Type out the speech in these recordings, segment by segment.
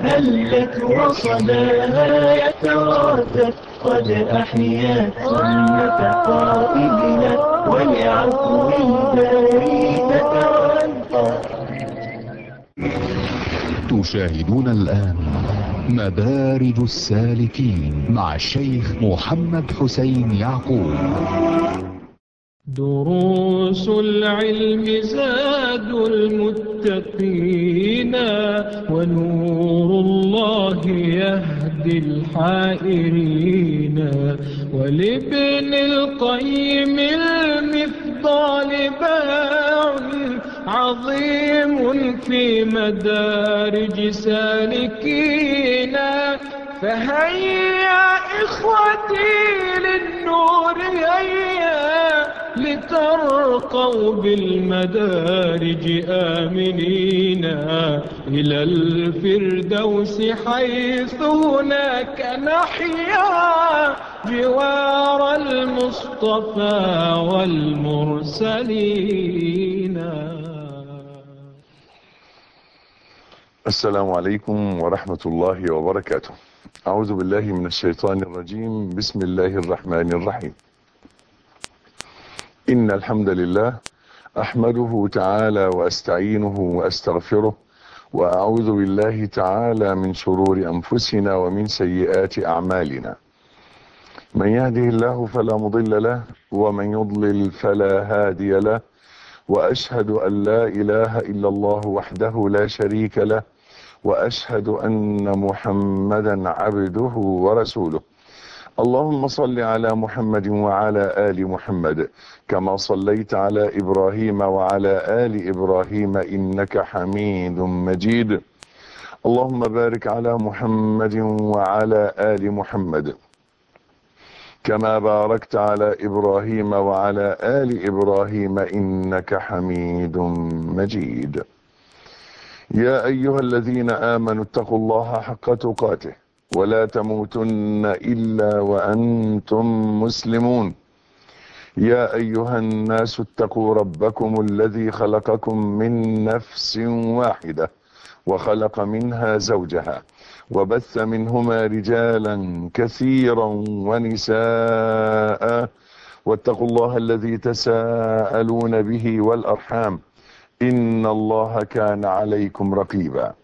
هلت وصداها يتراتت قد أحيت سنة قائدنا ولعفو الباري تترنى. تشاهدون الآن مدارج السالكين مع الشيخ محمد حسين يعقوب. دروس العلم زاد المتقين ونور الله يهدي الحائرين. ولابن القيم المفضال باع عظيم في مدارج سالكين. فهيا إخوتي للنور هيا لترقوا بالمدارج آمنين إلى الفردوس حيث هناك نحيا جوار المصطفى والمرسلين. السلام عليكم ورحمة الله وبركاته. أعوذ بالله من الشيطان الرجيم. بسم الله الرحمن الرحيم. إن الحمد لله أحمده تعالى وأستعينه وأستغفره وأعوذ بالله تعالى من شرور أنفسنا ومن سيئات أعمالنا. من يهده الله فلا مضل له ومن يضلل فلا هادي له. وأشهد أن لا إله إلا الله وحده لا شريك له وأشهد أن محمدا عبده ورسوله. اللهم صل على محمد وعلى آل محمد كما صليت على إبراهيم وعلى آل إبراهيم إنك حميد مجيد. اللهم بارك على محمد وعلى آل محمد كما باركت على إبراهيم وعلى آل إبراهيم إنك حميد مجيد. يا أيها الذين آمنوا اتقوا الله حق تقاته ولا تموتن إلا وأنتم مسلمون. يا أيها الناس اتقوا ربكم الذي خلقكم من نفس واحدة وخلق منها زوجها وبث منهما رجالا كثيرا ونساء واتقوا الله الذي تساءلون به والأرحام إن الله كان عليكم رقيبا.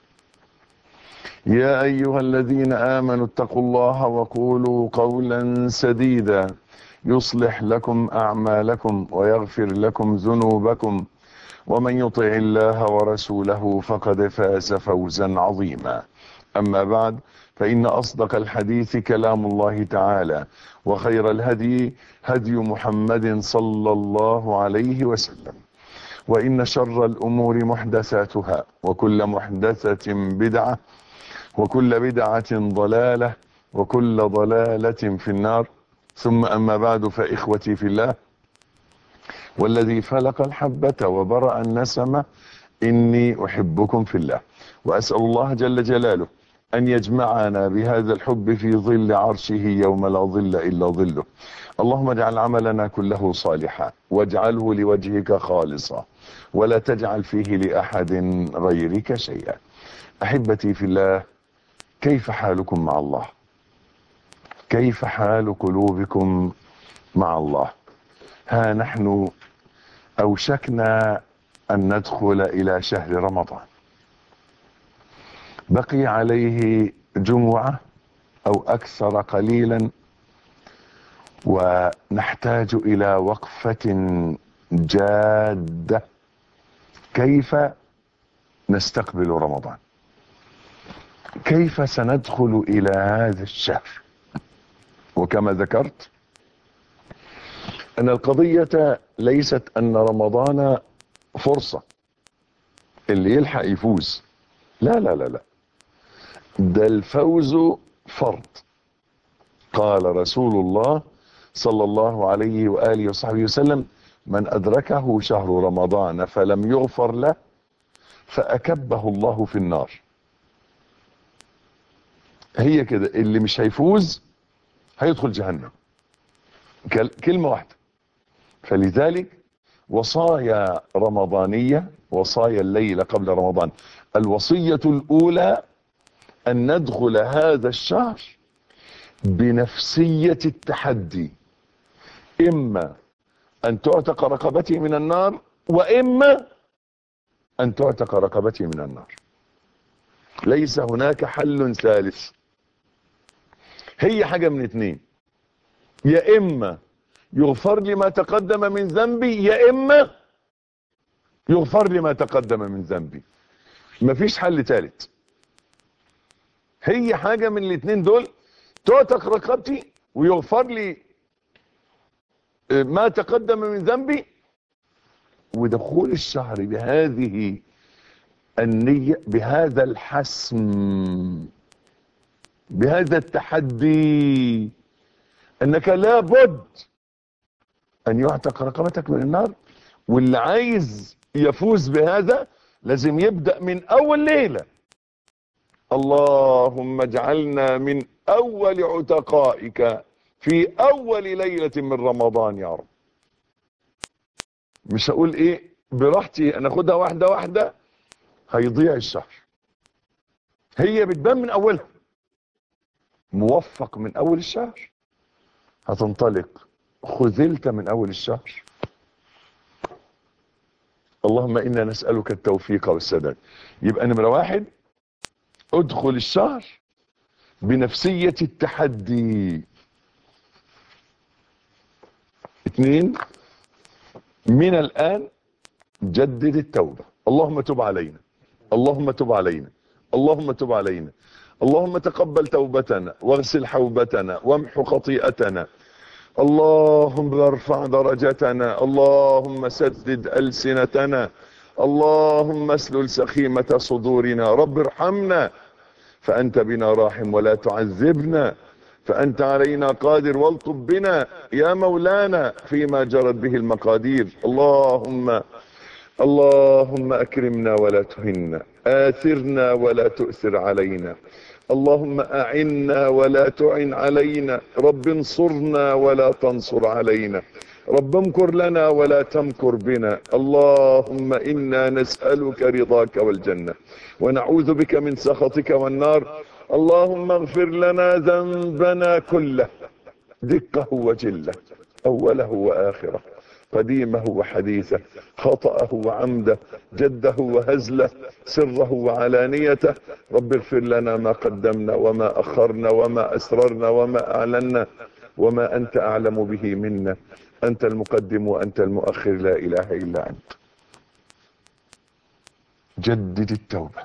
يا أيها الذين آمنوا اتقوا الله وقولوا قولا سديدا يصلح لكم أعمالكم ويغفر لكم ذنوبكم ومن يطع الله ورسوله فقد فاز فوزا عظيما. أما بعد فإن أصدق الحديث كلام الله تعالى وخير الهدي هدي محمد صلى الله عليه وسلم. وإن شر الأمور محدثاتها وكل محدثة بدعة وكل بدعة ضلالة وكل ضلالة في النار. ثم أما بعد فإخوتي في الله والذي فلق الحبة وبرأ النسمة إني أحبكم في الله وأسأل الله جل جلاله أن يجمعنا بهذا الحب في ظل عرشه يوم لا ظل إلا ظله. اللهم اجعل عملنا كله صالحا واجعله لوجهك خالصا ولا تجعل فيه لأحد غيرك شيئا. أحبتي في الله، كيف حالكم مع الله؟ كيف حال قلوبكم مع الله؟ ها نحن أوشكنا أن ندخل إلى شهر رمضان، بقي عليه جمعة أو أكثر قليلا ونحتاج إلى وقفة جادة. كيف نستقبل رمضان؟ كيف سندخل إلى هذا الشهر؟ وكما ذكرت أن القضية ليست أن رمضان فرصة اللي يلحق يفوز، لا لا لا لا، ده الفوز فرض. قال رسول الله صلى الله عليه وآله وصحبه وسلم: من أدركه شهر رمضان فلم يغفر له فأكبه الله في النار. هي كده، اللي مش هيفوز هيدخل جهنم، كلمة واحدة. فلذلك وصايا رمضانية، وصايا الليلة قبل رمضان. الوصية الأولى أن ندخل هذا الشهر بنفسية التحدي، إما أن تعتق رقبتي من النار، وإما أن تعتق رقبتي من النار. ليس هناك حل ثالث. هي حاجة من اتنين، يا إما يغفر لي ما تقدم من ذنبي، يا إما يغفر لي ما تقدم من ذنبي. مفيش حل ثالث. هي حاجة من الاتنين دول، تعتق رقبتي ويغفر لي ما تقدم من ذنبي، ودخول الشهر بهذه النية، بهذا الحسم، بهذا التحدي، انك لابد ان يعتق رقبتك من النار. واللي عايز يفوز بهذا لازم يبدأ من اول ليلة. اللهم اجعلنا من اول عتقائك في اول ليلة من رمضان يا رب. مش هقول ايه براحتي، انا اخدها واحدة واحدة، هيضيع الشهر. هي بتبان من اولها. موفق من اول الشهر، هتنطلق. خذلت من اول الشهر. اللهم انا نسألك التوفيق والسداد. يبقى نمرة واحد، ادخل الشهر بنفسية التحدي. اتنين، من الآن جدد التوبة. اللهم تب علينا، اللهم تب علينا، اللهم تب علينا، اللهم تقبل توبتنا واغسل حوبتنا وامحو خطيئتنا، اللهم ارفع درجتنا، اللهم سدد ألسنتنا، اللهم اسلل سخيمة صدورنا. رب ارحمنا فأنت بنا راحم ولا تعذبنا، فأنت علينا قادر والطب بنا يا مولانا فيما جرت به المقادير. اللهم أكرمنا ولا تهنا، آثرنا ولا تؤثر علينا، اللهم أعنا ولا تعن علينا، رب انصرنا ولا تنصر علينا، رب امكر لنا ولا تمكر بنا. اللهم إنا نسألك رضاك والجنة ونعوذ بك من سخطك والنار. اللهم اغفر لنا ذنبنا كله، دقه وجله، أوله وآخره، قديمه وحديثه، خطأه وعمده، جده وهزله، سره وعلانيته. رب اغفر لنا ما قدمنا وما أخرنا وما أسررنا وما أعلنا وما أنت أعلم به منا. أنت المقدم وأنت المؤخر، لا إله إلا أنت. جدد التوبة،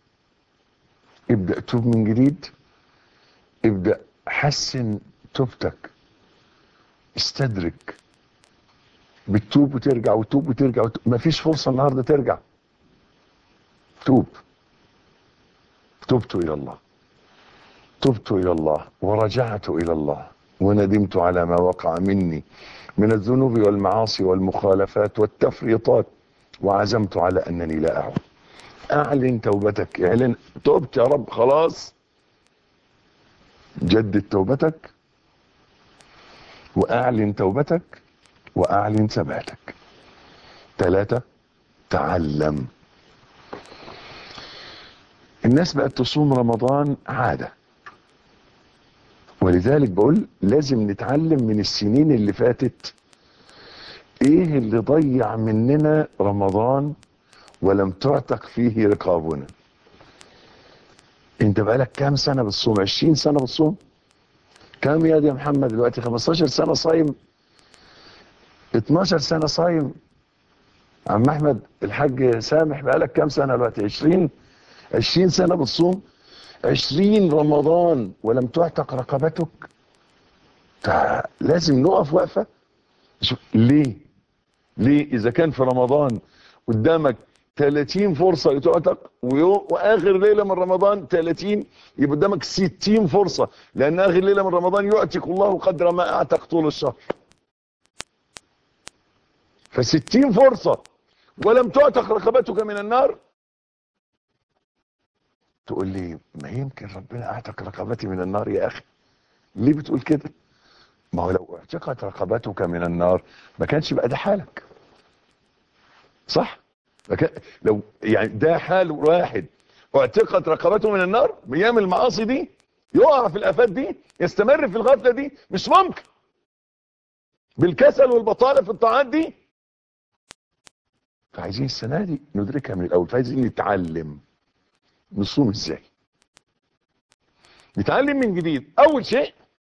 ابدأ توب من جديد، ابدأ حسن توبتك، استدرك. بتتوب وترجع وتوب وترجع وتوب. مفيش فرصة النهاردة ترجع. توب. تبت إلى الله، تبت إلى الله ورجعت إلى الله وندمت على ما وقع مني من الذنوب والمعاصي والمخالفات والتفريطات، وعزمت على أنني لا أعود. أعلن توبتك، اعلن تبت يا رب خلاص. جدد توبتك وأعلن توبتك وأعلن ثباتك. 3، تعلم. الناس بقت تصوم رمضان عادة، ولذلك بقول لازم نتعلم من السنين اللي فاتت ايه اللي ضيع مننا رمضان ولم تعتق فيه رقابنا. انت بقالك كام سنة بتصوم؟ 20 سنة بتصوم؟ كام يا محمد دلوقتي؟ 15 سنة صايم، 12 سنة صايم. عم احمد الحاج سامح بقالك كام سنة دلوقتي؟ 20 سنة بتصوم، 20 رمضان ولم تعتق رقبتك. لازم نقف وقفة. ليه اذا كان في رمضان قدامك 30 فرصة لتعتق، واخر ليلة من رمضان 30، يبقى قدامك 60 فرصة، لان اخر ليلة من رمضان يعتق الله قدر ما اعتق طول الشهر. ف60 فرصة ولم تعتق رقبتك من النار. تقول لي ما يمكن ربنا اعتق رقبتي من النار يا اخي. ليه بتقول كده؟ ما هو لو اعتقت رقبتك من النار ما كانش بقى ده حالك، صح؟ لو يعني ده حال واحد واعتقت رقبته من النار، بيعمل المعاصي دي، يقع في الآفات دي، يستمر في الغفلة دي، مش ممكن. بالكسل والبطالة في الطاعات دي. فعايزين السنة دي ندركها من الأول. فعايزين نتعلم نصوم ازاي، نتعلم من جديد. أول شيء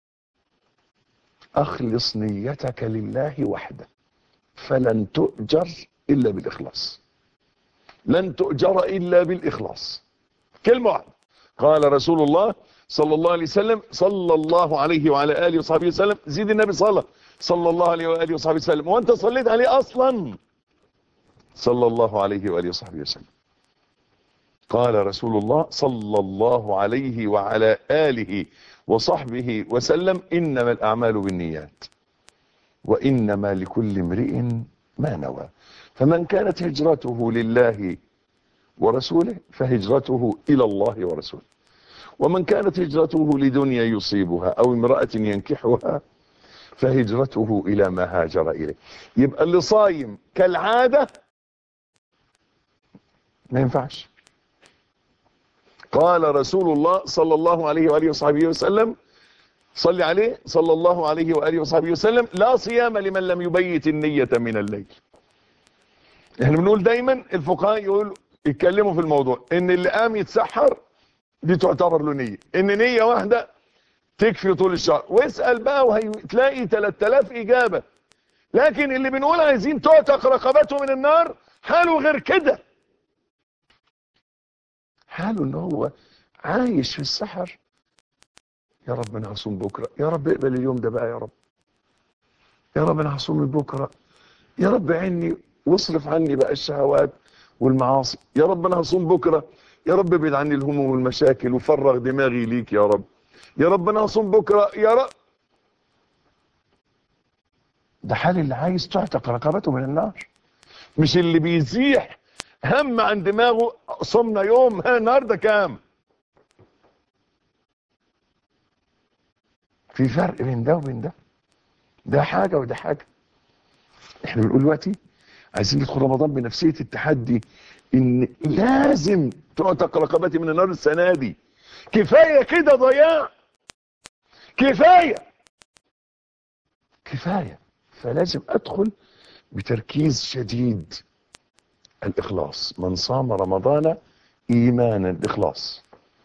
أخلص نيتك لله وحده، فلن تؤجر إلا بالإخلاص. لن تؤجر إلا بالإخلاص. كلمة واحدة. قال رسول الله صلى الله عليه وسلم، صلى الله عليه وعلى آله وصحبه وسلم، زيد النبي صلى الله عليه وآله وصحبه وسلم، وأنت صليت عليه أصلا، صلى الله عليه وآله وصحبه وسلم. قال رسول الله صلى الله عليه وعلى آله وصحبه وسلم، إنما الأعمال بالنيات وإنما لكل امرئ ما نوى، فمن كانت هجرته لله ورسوله فهجرته إلى الله ورسوله، ومن كانت هجرته لدنيا يصيبها أو امرأة ينكحها فهجرته إلى ما هاجر إليه. يبقى اللي صايم كالعادة ما ينفعش. قال رسول الله صلى الله عليه وآله وصحبه وسلم، صلي عليه صلى الله عليه وآله وصحبه وسلم، لا صيام لمن لم يبيت النية من الليل. احنا بنقول دايما الفقهاء يتكلموا في الموضوع ان اللي قام يتسحر دي تعتبر له نية، ان نية واحدة تكفي طول الشهر. واسأل بقى وهتلاقي 3000 إجابة. لكن اللي بنقول عايزين تعتق رقبته من النار حاله غير كده. حاله ان هو عايش في السحر، يا رب انا هصوم بكره، يا رب اقبل اليوم ده بقى، يا رب، يا رب انا هصوم بكره، يا رب عني واصرف عني بقى الشهوات والمعاصي، يا رب انا هصوم بكره، يا رب ابعد عني الهموم والمشاكل وفرغ دماغي ليك يا رب، يا رب انا هصوم بكره يا رب. ده حال اللي عايز تعتق رقبته من النار، مش اللي بيزيح هم عن دماغه. صمنا يوم، ها النهارده كام؟ في فرق بين ده وبين ده. ده حاجه وده حاجه. احنا بنقول دلوقتي عايزين ندخل رمضان بنفسيه التحدي، ان لازم تعتق رقبتي من النار السنه دي. كفايه كده ضياع، كفايه كفايه. فلازم ادخل بتركيز شديد. الإخلاص، من صام رمضان إيمانا، الإخلاص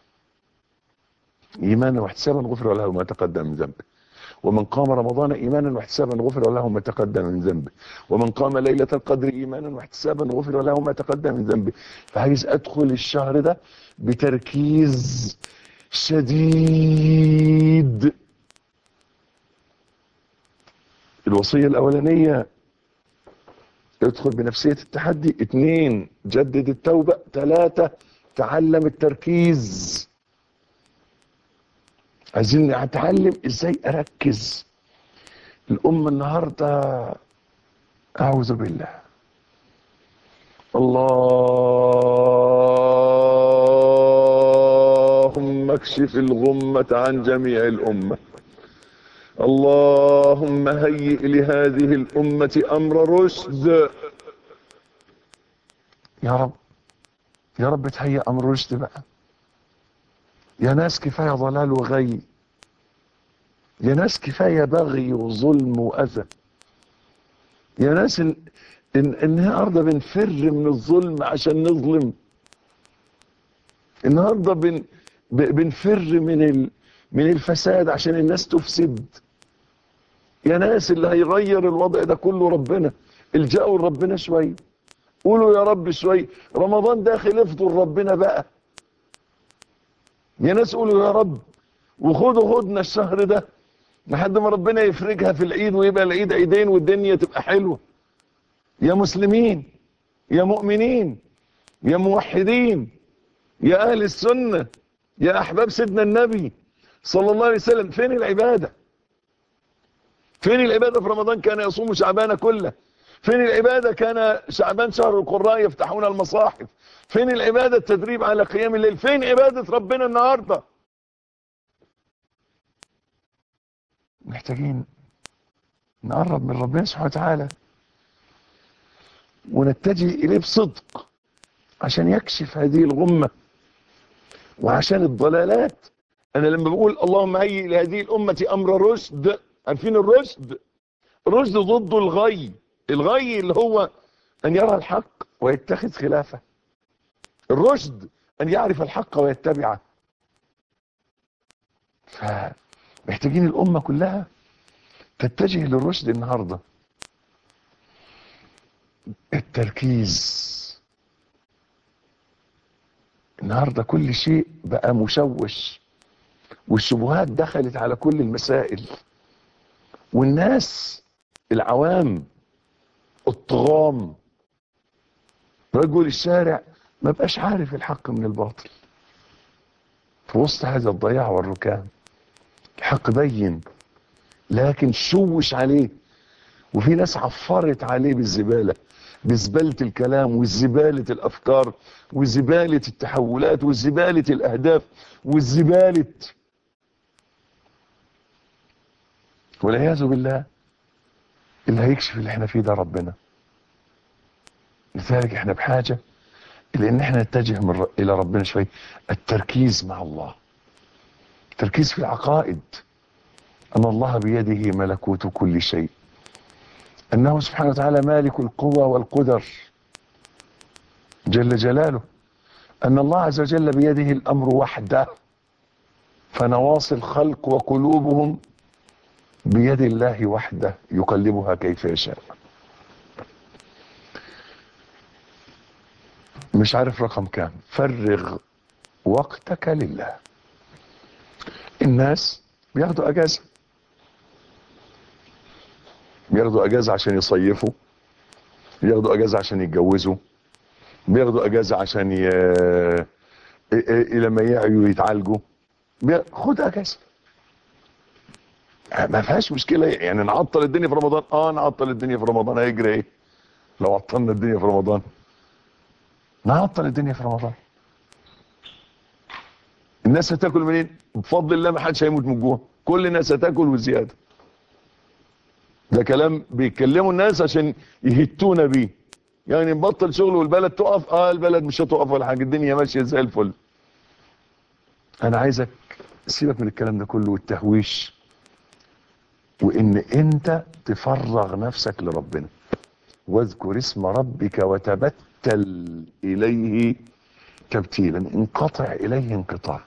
إيمانا واحتسابا غفر له ما تقدم من ذنبه، ومن قام رمضان إيمانا واحتسابا غفر له ما تقدم من ذنبه، ومن قام ليلة القدر إيمانا واحتسابا غفر له ما تقدم من ذنبه. فعايز أدخل الشهر ده بتركيز شديد. الوصية الأولانية ادخل بنفسية التحدي. 2 جدد التوبة. 3 تعلم التركيز. عايزين نتعلم ازاي اركز. الامة النهاردة اعوذ بالله، اللهم اكشف الغمة عن جميع الامة، اللهم هيئ لهذه الأمة أمر رشد. يا رب، يا رب تهيئ أمر رشد بقى. يا ناس كفاية ضلال وغي، يا ناس كفاية بغي وظلم وأذى، يا ناس النهارده بنفر من الظلم عشان نظلم، النهارده بنفر من الفساد عشان الناس تفسد. يا ناس اللي هيغير الوضع ده كله ربنا. الجأوا لربنا شويه، قولوا يا رب شويه. رمضان داخل، افضل ربنا بقى. يا ناس قولوا يا رب، وخدوا هدنا الشهر ده لحد ما ربنا يفرجها في العيد ويبقى العيد عيدين والدنيا تبقى حلوه. يا مسلمين، يا مؤمنين، يا موحدين، يا اهل السنه، يا احباب سيدنا النبي صلى الله عليه وسلم، فين العباده؟ فين العبادة في رمضان؟ كان يصوم شعبان كله. فين العبادة؟ كان شعبان شهر القراء يفتحون المصاحف. فين العبادة؟ التدريب على قيام الليل. فين عبادة ربنا النهاردة؟ محتاجين نقرب من ربنا سبحانه وتعالى ونتجه إليه بصدق عشان يكشف هذه الغمة وعشان الضلالات. انا لما بقول اللهم هيئ لهذه الامة امر رشد، عارفين الرشد؟ الرشد ضده الغي. الغي اللي هو ان يرى الحق ويتخذ خلافه. الرشد ان يعرف الحق ويتبعه. فمحتاجين الامة كلها تتجه للرشد النهاردة. التركيز النهاردة كل شيء بقى مشوش، والشبهات دخلت على كل المسائل، والناس العوام الطغام رجل الشارع ما بقاش عارف الحق من الباطل. في وسط هذا الضياع والركام الحق بين، لكن شوش عليه، وفي ناس عفرت عليه بالزبالة، بزبالة الكلام وزبالة الأفكار وزبالة التحولات وزبالة الأهداف والزبالة، والعياذ بالله. اللي هيكشف اللي احنا فيه ده ربنا. لذلك احنا بحاجة إلى ان احنا نتجه الى ربنا شوية. التركيز مع الله، التركيز في العقائد، ان الله بيده ملكوت كل شيء، انه سبحانه وتعالى مالك القوى والقدر جل جلاله، ان الله عز وجل بيده الامر وحده، فنواصي الخلق وقلوبهم بيد الله وحده يقلبها كيف يشاء. مش عارف رقم كام. فرغ وقتك لله. الناس بياخدوا اجازة، بياخدوا اجازة عشان يصيفوا، بياخدوا اجازة عشان يتجوزوا، بياخدوا اجازة عشان لما يعيوا يتعالجوا. خد اجازة، ما فيهاش مشكلة. يعني نعطل الدنيا في رمضان، نعطل الدنيا في رمضان. هيجري ايه لو عطلنا الدنيا في رمضان؟ نعطل الدنيا في رمضان. الناس هتاكل منين؟ بفضل الله ما حدش هيموت من الجوع، كل الناس هتاكل وزيادة. ده كلام بيتكلموا الناس عشان يهتونا بيه، يعني نبطل شغل والبلد تقف. البلد مش هتقف ولا حاجة، الدنيا ماشية زي الفل. انا عايزك سيبك من الكلام ده كله والتهويش، وان انت تفرغ نفسك لربنا. واذكر اسم ربك وتبتل اليه تبتيلا، انقطع اليه انقطاع،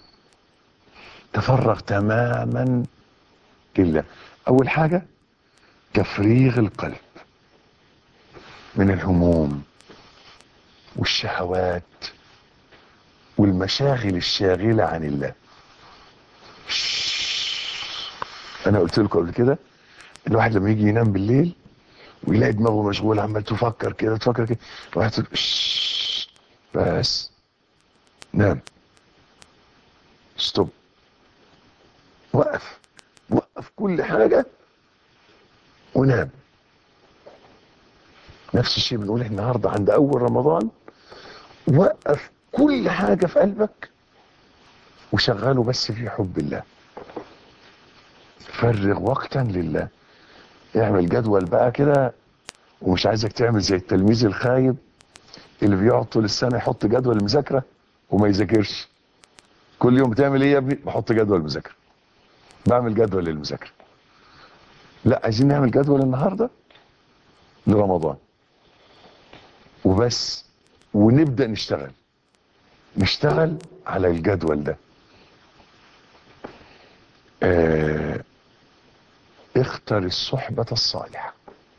تفرغ تماما لله. اول حاجة تفريغ القلب من الهموم والشهوات والمشاغل الشاغلة عن الله. انا قلت لكم قبل كده، الواحد لما يجي ينام بالليل ويلاقي دماغه مشغول عمال تفكر كده تفكر كده، الواحد تقول بس نام، ستوب، وقف كل حاجة ونام. نفس الشيء بنقول النهاردة عند اول رمضان، وقف كل حاجة في قلبك وشغله بس في حب الله. فرغ وقتا لله. اعمل جدول بقى كده، ومش عايزك تعمل زي التلميذ الخايب اللي بيقعد طول السنة يحط جدول المذاكرة وما يذاكرش. كل يوم بتعمل ايه يا ابني؟ بحط جدول مذاكرة، بعمل جدول للمذاكرة. لا، عايزين نعمل جدول النهاردة لرمضان وبس، ونبدأ نشتغل على الجدول ده. اختر الصحبة الصالحة.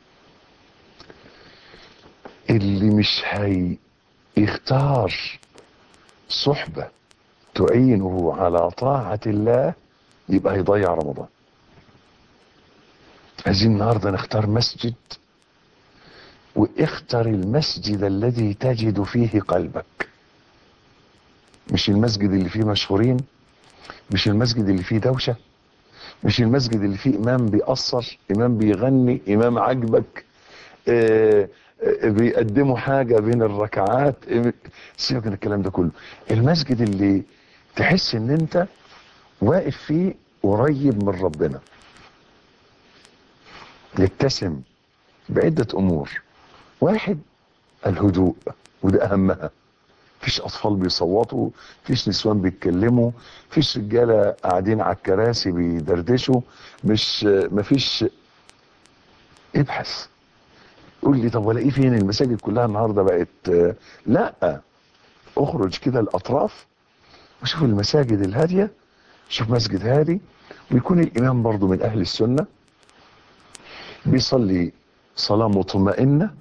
اللي مش هيختار صحبة تعينه على طاعة الله يبقى هيضيع رمضان. عايزين النهاردة نختار مسجد، واختر المسجد الذي تجد فيه قلبك، مش المسجد اللي فيه مشهورين، مش المسجد اللي فيه دوشة، مش المسجد اللي فيه امام بيأثر، امام بيغني، امام عجبك، بيقدموا حاجة بين الركعات. سيبك من الكلام ده كله. المسجد اللي تحس ان انت واقف فيه قريب من ربنا، يتسم بعدة امور. واحد، الهدوء، وده اهمها. مفيش اطفال بيصوتوا، مفيش نسوان بيتكلموا، مفيش رجاله قاعدين على الكراسي بيدردشوا، مفيش. ابحث، قول لي طب ولاقيه فين؟ المساجد كلها النهارده بقت لا. اخرج كده الاطراف وشوف المساجد الهاديه، شوف مسجد هادي ويكون الامام برضو من اهل السنه، بيصلي صلاه مطمئنه،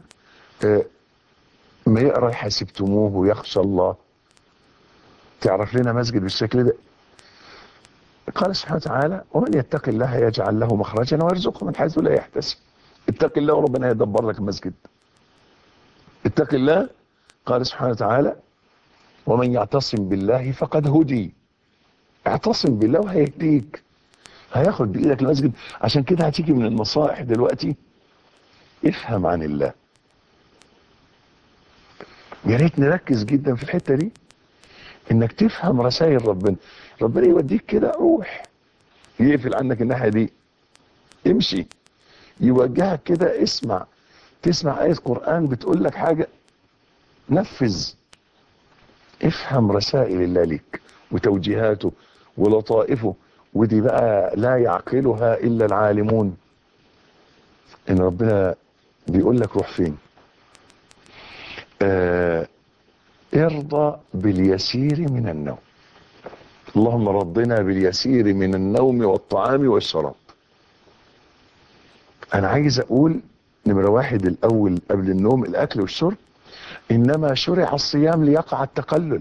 ما يقرا حسبتموه ويخشى الله. تعرف لنا مسجد بالشكل ده؟ قال سبحانه وتعالى: ومن يتق الله يجعل له مخرجا ويرزقه من حيث لا يحتسب. اتق الله وربنا يدبر لك المسجد. اتق الله. قال سبحانه وتعالى: ومن يعتصم بالله فقد هدي. اعتصم بالله وهيهديك، هياخد بايدك المسجد. عشان كده هتيجي من النصائح دلوقتي: افهم عن الله. يا ريت نركز جدا في الحته دي، انك تفهم رسائل ربنا. ربنا يوديك كده، روح يقفل عنك الناحيه دي، امشي. يوجهك كده، اسمع، تسمع آية قرآن بتقول لك حاجة، نفذ. افهم رسائل الله لك وتوجيهاته ولطائفه، ودي بقى لا يعقلها إلا العالمون. إن ربنا بيقول لك روح فين. ارضى باليسير من النوم. اللهم رضنا باليسير من النوم والطعام والشراب. انا عايز اقول نمرة واحد الاول قبل النوم الاكل والشرب. انما شرع الصيام ليقع التقلل.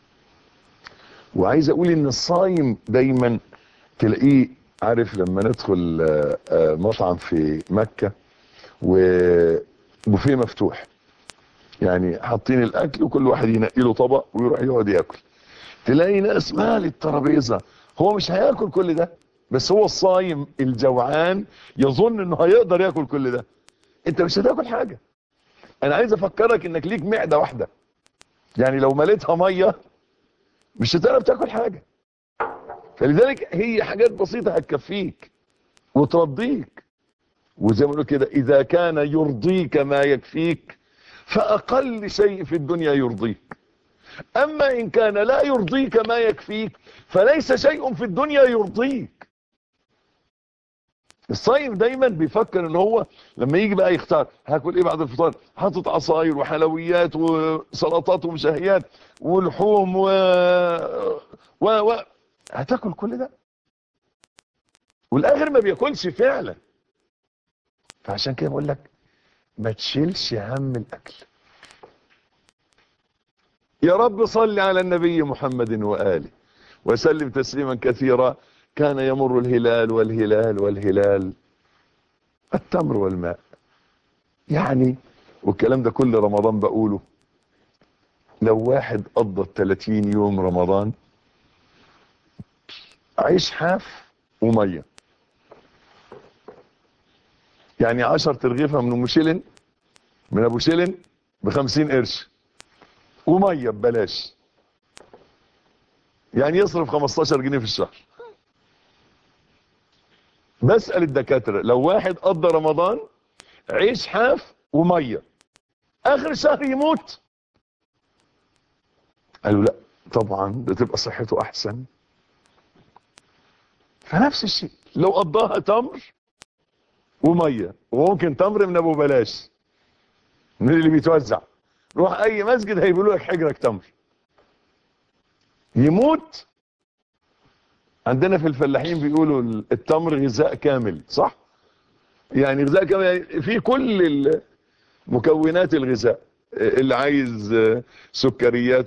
وعايز اقول ان الصايم دايما تلاقيه، عارف لما ندخل مطعم في مكة وبوفيه مفتوح، يعني حاطين الاكل وكل واحد ينقي له طبق ويروح يقعد ياكل، تلاقي ناس مال الترابيزه. هو مش هياكل كل ده، بس هو الصايم الجوعان يظن انه هيقدر ياكل كل ده. انت مش هتاكل حاجه. انا عايز افكرك انك ليك معده واحده، يعني لو مليتها ميه مش هتعرف تاكل حاجه. فلذلك هي حاجات بسيطه هتكفيك وترضيك. وزي ما بنقول كده: اذا كان يرضيك ما يكفيك فاقل شيء في الدنيا يرضيك. اما ان كان لا يرضيك ما يكفيك فليس شيء في الدنيا يرضيك. الصايم دايما بيفكر ان هو لما يجي بقى يختار هاكل ايه بعد الفطار، حاطط عصاير وحلويات وسلطات ومشهيات ولحوم هتاكل كل ده، والاخر ما بياكلش فعلا. فعشان كده بقول لك ما تشيلش هم الاكل. يا رب صل على النبي محمد وآله وسلم تسليما كثيرا. كان يمر الهلال والهلال والهلال التمر والماء. يعني والكلام ده كل رمضان بقوله. لو واحد قضى 30 يوم رمضان عيش حاف ومية، يعني 10 ترغيفة من ابو شيلن ب50 قرش ومية ببلاش، يعني يصرف 15 جنيه في الشهر. بسأل الدكاترة لو واحد قضى رمضان عيش حاف ومية اخر الشهر يموت، قالوا لا طبعا ده تبقى صحته احسن. فنفس الشيء لو قضاها تمر ومية، وممكن تمر من ابو بلاش من اللي بيتوزع، روح اي مسجد هيقولوا لك حجرك تمر، يموت. عندنا في الفلاحين بيقولوا التمر غذاء كامل، صح؟ يعني غذاء كامل يعني في كل مكونات الغذاء. اللي عايز سكريات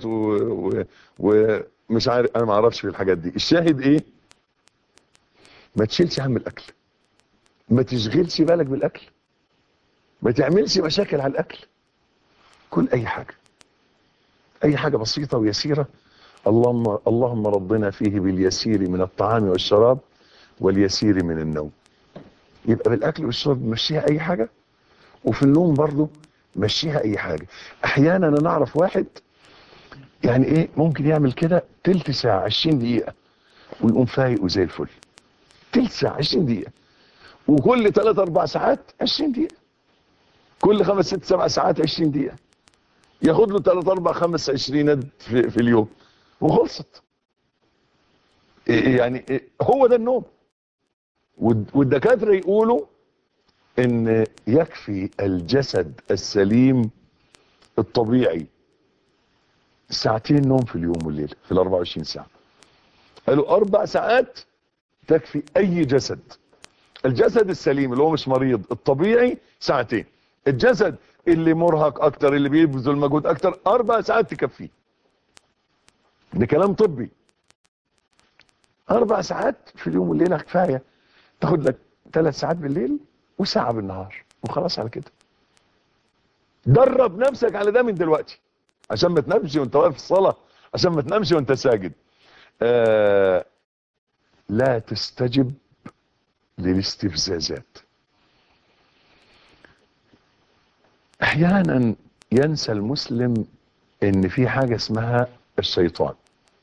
ومش عارف، انا ما اعرفش في الحاجات دي. الشاهد ايه؟ ما تشيلش هم الاكل، ما تشغلش بالك بالاكل، ما تعملش مشاكل على الاكل. كل اي حاجه بسيطه ويسيره. اللهم رضنا فيه باليسير من الطعام والشراب واليسير من النوم. يبقى بالاكل والشرب مشيها اي حاجه، وفي النوم برضو مشيها اي حاجه. احيانا انا اعرف واحد يعني ايه ممكن يعمل كده تلت ساعه 20 دقيقه ويقوم فايق وزي الفل. تلت ساعه 20 دقيقه، وكل 3 4 ساعات 20 دقيقه، كل 5 6 7 ساعات 20 دقيقه، ياخد له 3 4 5 20 في اليوم وخلصت. يعني هو ده النوم. والدكاتره يقولوا ان يكفي الجسد السليم الطبيعي 2 نوم في اليوم والليل في ال 24 ساعه. قالوا 4 ساعات تكفي اي جسد. الجسد السليم اللي هو مش مريض الطبيعي 2 ساعة. الجسد اللي مرهق اكتر اللي بيبذل مجهود اكتر 4 ساعات تكفيه. ده كلام طبي. 4 ساعات في اليوم والليله كفايه. تاخد لك 3 ساعات بالليل وساعه بالنهار وخلاص على كده. درب نفسك على ده من دلوقتي عشان ما تنامش وانت واقف في الصلاه، عشان ما تنامش وانت ساجد. لا تستجب للاستفزازات. احيانا ينسى المسلم ان في حاجه اسمها الشيطان.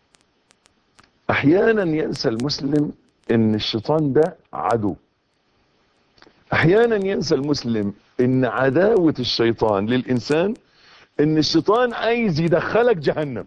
احيانا ينسى المسلم ان الشيطان ده عدو. احيانا ينسى المسلم ان عداوة الشيطان للانسان ان الشيطان عايز يدخلك جهنم.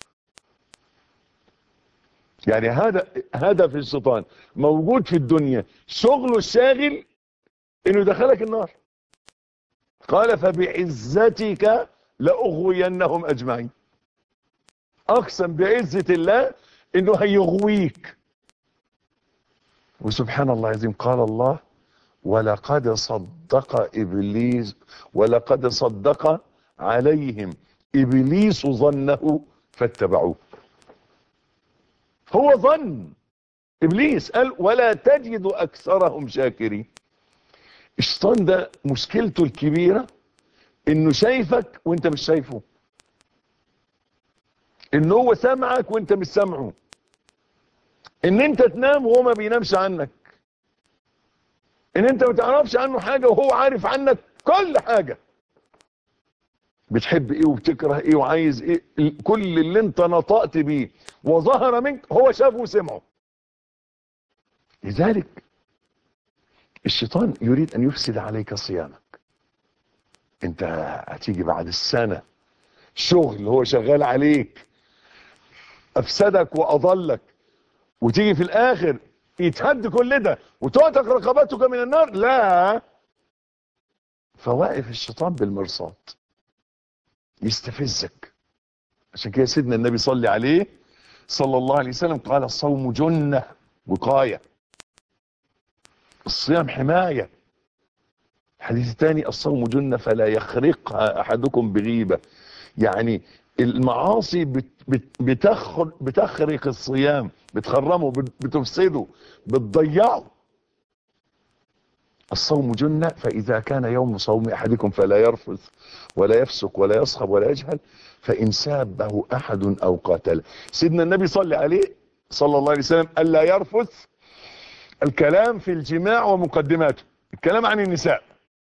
يعني هذا هدف الشيطان موجود في الدنيا، شغله الشاغل انه يدخلك النار. قال فبعزتك لأغوينهم اجمعين. اقسم بعزة الله انه هيغويك. وسبحان الله العظيم قال الله ولقد صدق عليهم ابليس ظنه فاتبعوه. هو ظن ابليس قال ولا تجد اكثرهم شاكرين. الشيطان ده مشكلته الكبيرة انه شايفك وانت مش شايفه، ان هو سامعك وانت مش سامعه، ان انت تنام وهو ما بينامش عنك، ان انت ما تعرفش عنه حاجة وهو عارف عنك كل حاجة. بتحب ايه وبتكره ايه وعايز ايه، كل اللي انت نطقت بيه وظهر منك هو شافه وسمعه. لذلك الشيطان يريد ان يفسد عليك صيامك. انت هتيجي بعد السنة شغل هو شغال عليك افسدك واضلك، وتيجي في الاخر يتهد كل ده وتعتق رقبتك من النار. لا، فواقف الشيطان بالمرصاد يستفزك. عشان كده سيدنا النبي صلى عليه صلى الله عليه وسلم قال الصوم جنة وقاية. الصيام حماية. الحديث الثاني الصوم جنة فلا يخرقها احدكم بغيبة. يعني المعاصي بتخرق الصيام، بتخرمه، بتفسده، بتضيعه. الصوم جنة فإذا كان يوم صوم أحدكم فلا يرفث ولا يفسق ولا يصخب ولا يجهل فإن سابه أحد أو قاتله. سيدنا النبي صلى عليه صلى الله عليه وسلم ألا يرفث. الكلام في الجماع ومقدماته، الكلام عن النساء.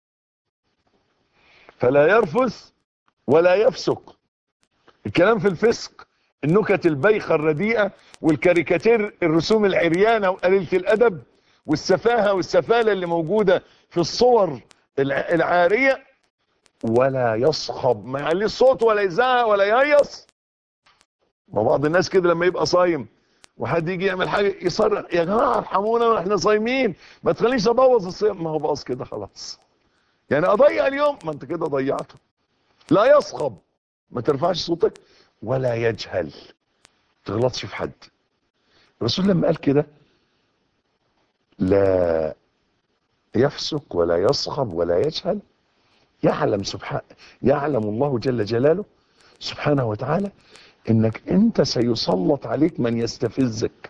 فلا يرفث ولا يفسق. الكلام في الفسق النكت البايخة الرديئة والكاريكاتير، الرسوم العريانة وقليلة الأدب والسفاهة والسفالة اللي موجودة في الصور العارية. ولا يصخب، ما يعليش صوت ولا يزعق ولا يهيص. وبعض الناس كده لما يبقى صايم وحد يجي يعمل حاجة يصرخ يا جماعة ارحمونا واحنا صايمين، ما تخليش ابوظ الصيام. ما هو باظ كده خلاص، يعني اضيع اليوم، ما انت كده ضيعته. لا يصخب، ما ترفعش صوتك، ولا يجهل، تغلطش في حد. الرسول لما قال كده لا يفسق ولا يصخب ولا يجهل، يعلم الله جل جلاله سبحانه وتعالى انك انت سيسلط عليك من يستفزك.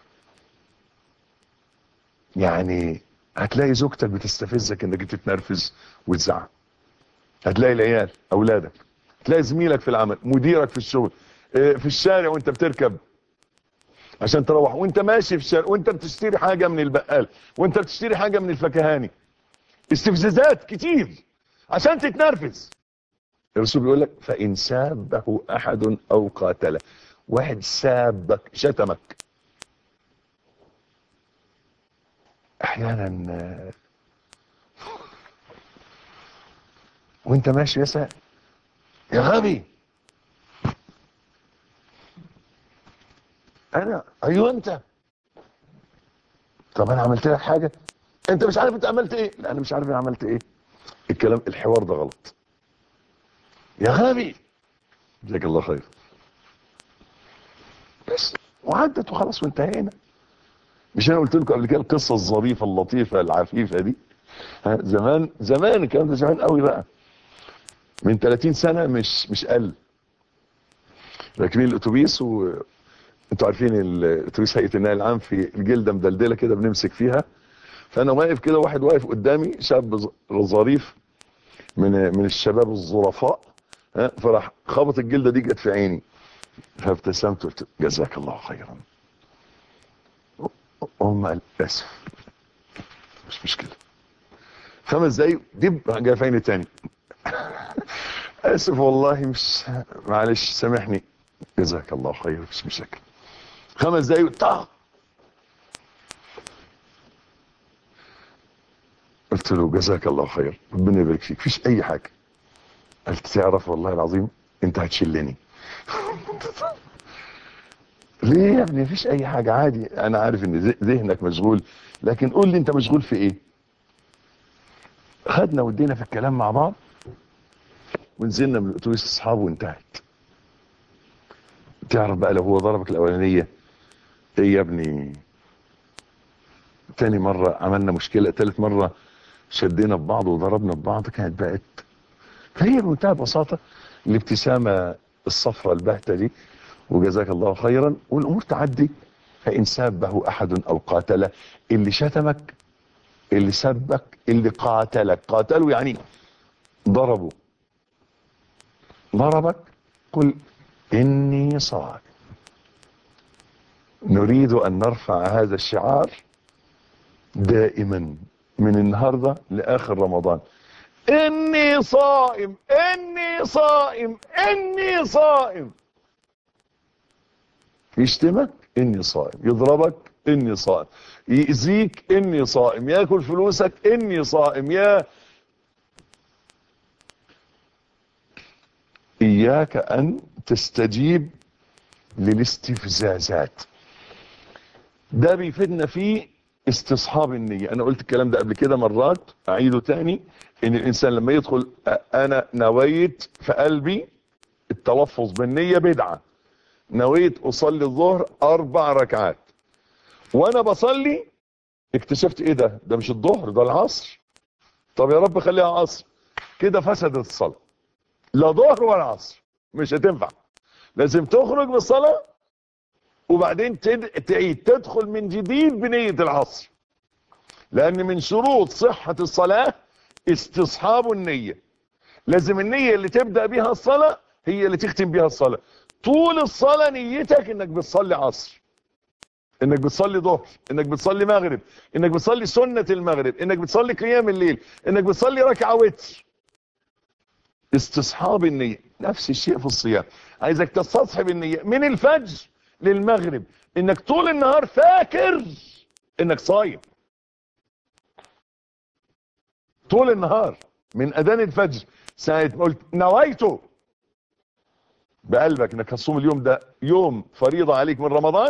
يعني هتلاقي زوجتك بتستفزك انك تتنرفز وتزعق، هتلاقي العيال اولادك، هتلاقي زميلك في العمل، مديرك في الشغل، في الشارع وانت بتركب عشان تروح، وانت ماشي في الشارع، وانت بتشتري حاجة من البقال، وانت بتشتري حاجة من الفكهاني. استفزازات كتير عشان تتنرفز. الرسول بيقول لك فإن سابه أحد أو قاتله. واحد سابك شتمك، أحيانا وانت ماشي يا غبي انا ايوه انت. طب انا عملت لك حاجه؟ انت مش عارف انت عملت ايه؟ لا انا مش عارف انا عملت ايه. الكلام الحوار ده غلط يا غبي. جزاك الله خير. بس وعدت وخلاص وانتهينا. مش انا قلت لكم قبل كده القصه الظريفه اللطيفه العفيفه دي؟ زمان زمان الكلام ده زمان قوي بقى، من 30 سنه مش قل. راكبين الاتوبيس، وانتوا عارفين الاتوبيس هيئه النقل العام في الجلده مدلدله كده بنمسك فيها. فانا واقف كده، واحد واقف قدامي شاب ظريف من الشباب الظرفاء، فراح خبط الجلده دي جت في عيني، فابتسمت قلت جزاك الله خيرا. قال اسف، مش مشكله. 5 دقايق دب جاي في عيني تاني. اسف والله، مش معلش سامحني. جزاك الله خير، مش مشاكل. 5 دقايق طه. قلت له جزاك الله خير، ربنا يبارك فيك، مفيش اي حاجه. قلت تعرف والله العظيم انت هتشلني. ليه يا ابني؟ مفيش اي حاجه، عادي. انا عارف ان ذهنك مشغول، لكن قول لي انت مشغول في ايه. خدنا ودينا في الكلام مع بعض، ونزلنا من الاتوبيس اصحابه وانتهت. تعرف بقى لو هو ضربك الاولانيه ايه يا ابني، تاني مره عملنا مشكله، تالت مره شدينا ببعض وضربنا ببعض، كانت بقت. فهي بمنتهى البساطه الابتسامه الصفراء الباهته دي، وجزاك الله خيرا، والامور تعدي. فان سابه احد او قاتله، اللي شتمك، اللي سبك، اللي قاتلك، قاتلوا يعني ضربك، قل اني صائم. نريد ان نرفع هذا الشعار دائما من النهارده لاخر رمضان. اني صائم، اني صائم، اني صائم. يشتمك اني صائم، يضربك اني صائم، يأذيك اني صائم، ياكل فلوسك اني صائم. اياك ان تستجيب للاستفزازات. ده بيفيدنا فيه استصحاب النية. انا قلت الكلام ده قبل كده مرات، اعيده تاني. ان الانسان لما يدخل انا نويت في قلبي التلفظ بالنية بدعة، نويت اصلي الظهر 4 ركعات، وانا بصلي اكتشفت ايه ده مش الظهر، ده العصر. طب يا رب خليها عصر، كده فسدت الصلاة. لا ظهر ولا عصر، مش هتنفع. لازم تخرج من الصلاة وبعدين تعيد، تدخل من جديد بنية العصر. لان من شروط صحة الصلاة استصحاب النية. لازم النية اللي تبدأ بيها الصلاة هي اللي تختم بيها الصلاة. طول الصلاة نيتك انك بتصلي عصر، انك بتصلي ظهر، انك بتصلي مغرب، انك بتصلي سنة المغرب، انك بتصلي قيام الليل، انك بتصلي ركعة وتر. استصحاب النية. نفس الشيء في الصيام، عايزك تستصحب النية من الفجر للمغرب، انك طول النهار فاكر انك صايم. طول النهار من اذان الفجر ساعة ما قلت نويته بقلبك انك هتصوم اليوم ده يوم فريضة عليك من رمضان،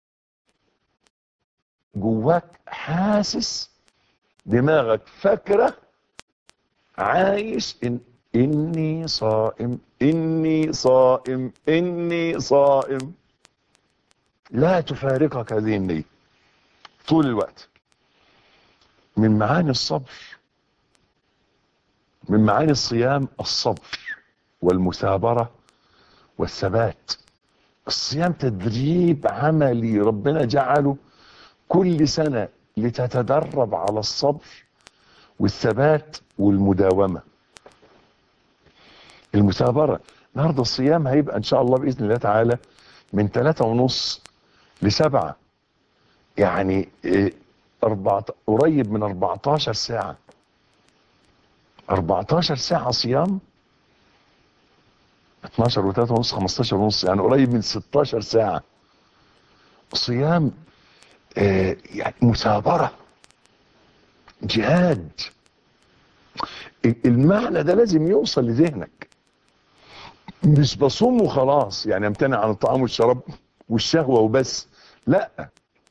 جواك حاسس، دماغك فاكرة، عايش اني صائم، اني صائم، اني صائم. لا تفارقك هذه النية طول الوقت. من معاني الصبر، من معاني الصيام الصبر والمثابرة والثبات. الصيام تدريب عملي ربنا جعله كل سنة لتتدرب على الصبر والثبات والمداومة. المثابرة. النهارده الصيام هيبقى ان شاء الله بإذن الله تعالى من 3:30 ل7، يعني قريب من 14 ساعة. 14 ساعة صيام، 12 و3:30 15:30، يعني قريب من 16 ساعة صيام. يعني مثابرة، جهاد. المعنى ده لازم يوصل لذهنك. مش بصوم وخلاص، يعني امتنع عن الطعام والشراب والشهوة وبس، لا،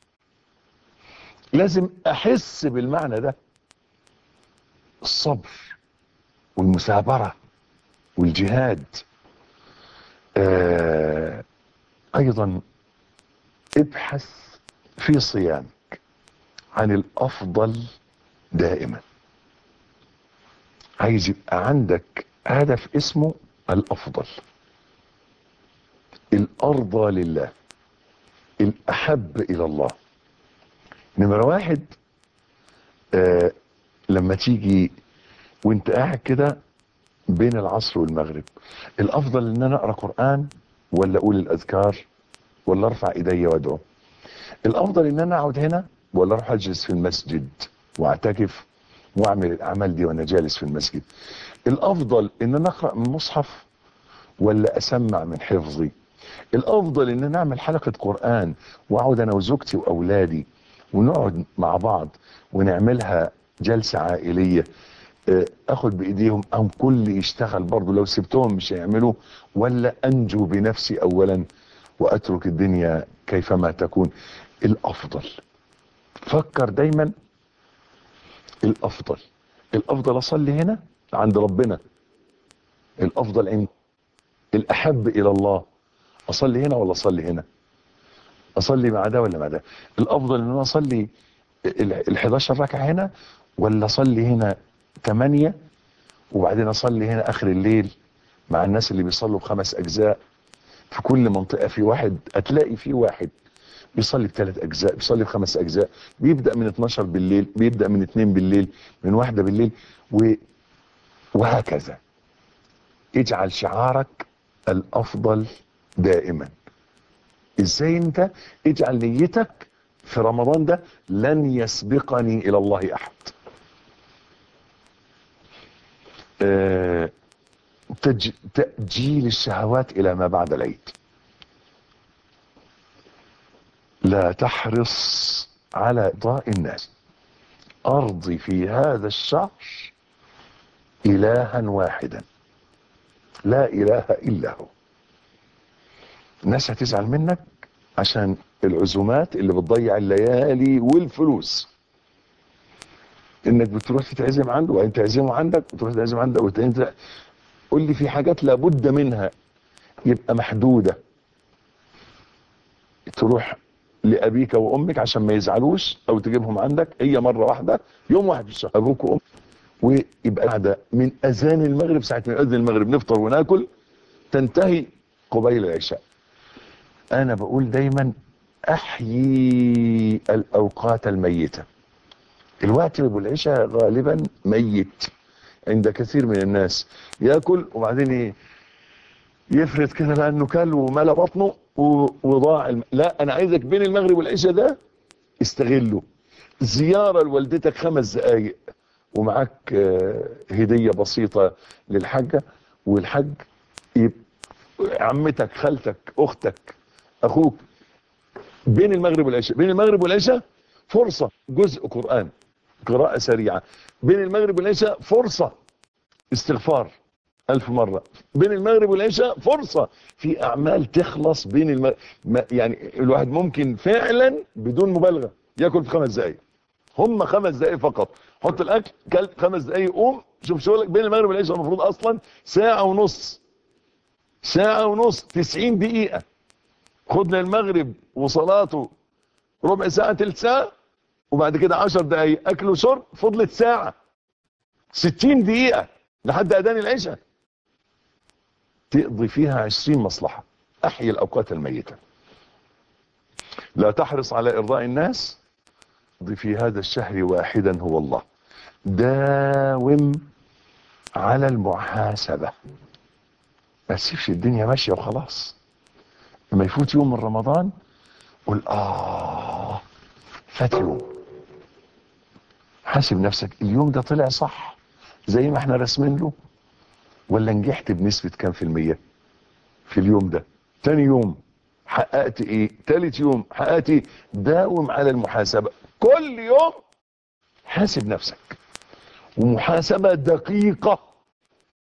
لازم احس بالمعنى ده. الصبر والمثابرة والجهاد. ايضا ابحث في صيامك عن الافضل دائما. عايز يبقى عندك هدف اسمه الافضل، الارضى لله، الاحب الى الله. نمرة واحد، لما تيجي وانت قاعد كده بين العصر والمغرب، الافضل ان انا اقرا قرآن ولا اقول الاذكار ولا ارفع ايدي وادعو؟ الافضل ان انا اقعد هنا ولا اروح اجلس في المسجد واعتكف واعمل الاعمال دي وانا جالس في المسجد؟ الافضل ان انا اقرا من مصحف ولا اسمع من حفظي؟ الافضل ان انا اعمل حلقة قرآن واقعد انا وزوجتي واولادي ونقعد مع بعض ونعملها جلسة عائلية، اخد بايديهم او كل يشتغل برضو، لو سبتهم مش هيعملوا، ولا انجو بنفسي اولا واترك الدنيا كيفما تكون؟ الافضل. فكر دايما الافضل. الافضل اصلي هنا عند ربنا، الافضل عند الاحب الى الله، اصلي هنا ولا اصلي هنا؟ اصلي مع ده ولا مع ده؟ الافضل ان انا اصلي ال11 ركعه هنا ولا اصلي هنا 8 وبعدين اصلي هنا اخر الليل مع الناس اللي بيصلوا ب5 اجزاء؟ في كل منطقه في واحد، هتلاقي في واحد بيصلي ب3 اجزاء، بيصلي ب5 اجزاء، بيبدا من 12 بالليل، بيبدا من 2 بالليل، من 1 بالليل، وهكذا. اجعل شعارك الافضل دائما. ازاي انت؟ اجعل نيتك في رمضان ده لن يسبقني الى الله احد. تأجيل الشهوات الى ما بعد العيد. لا تحرص على ارضاء الناس. ارضي في هذا الشهر الها واحدا لا اله الا هو. الناس هتزعل منك عشان العزومات اللي بتضيع الليالي والفلوس، انك بتروح تتعزم عنده وانت تعزمه عندك وتروح تعزم عندك وانت. قول لي في حاجات لابد منها يبقى محدودة، تروح لابيك وامك عشان ما يزعلوش، او تجيبهم عندك هي مرة واحدة يوم واحد في الشهر، ابوك وامك، ويبقى قاعدة من اذان المغرب، ساعة ما يؤذن المغرب نفطر وناكل، تنتهي قبيل العشاء. انا بقول دايما احيي الاوقات الميتة. الوقت ابو العشاء غالبا ميت عند كثير من الناس، ياكل وبعدين يفرد كده لانه كل وملا بطنه وضاع لا، انا عايزك بين المغرب والعشاء ده استغله. زيارة لوالدتك 5 دقايق ومعاك هدية بسيطة للحاجة والحج، عمتك، خالتك، اختك، اخوك، بين المغرب والعشاء. بين المغرب والعشاء فرصة جزء قرآن، قراءة سريعة. بين المغرب والعشاء فرصة استغفار 1000 مرة. بين المغرب والعشاء فرصة في اعمال تخلص بين يعني الواحد ممكن فعلا بدون مبالغة ياكل في 5 دقايق، هم 5 دقايق فقط. حط الاكل، كلت 5 دقايق، قوم شوف شغلك. بين المغرب والعشاء المفروض اصلا ساعة ونص، ساعة ونص، 90 دقيقة. خدنا المغرب وصلاته ربع ساعة، تلت ساعة، وبعد كده 10 دقايق اكل وشرب، فضلت ساعة، 60 دقيقة لحد اذان العشاء تقضي فيها 20 مصلحة. احيي الاوقات الميتة. لا تحرص على ارضاء الناس. اقضي في هذا الشهر واحدا هو الله. داوم على المحاسبة، ما تسيبش الدنيا ماشية وخلاص. لما يفوت يوم من رمضان قول فات يوم. حاسب نفسك، اليوم ده طلع صح زي ما احنا رسمين له، ولا نجحت بنسبة كام في المية في اليوم ده؟ تاني يوم حققت ايه؟ تالت يوم حققت ايه؟ داوم على المحاسبة كل يوم. حاسب نفسك، ومحاسبة دقيقة،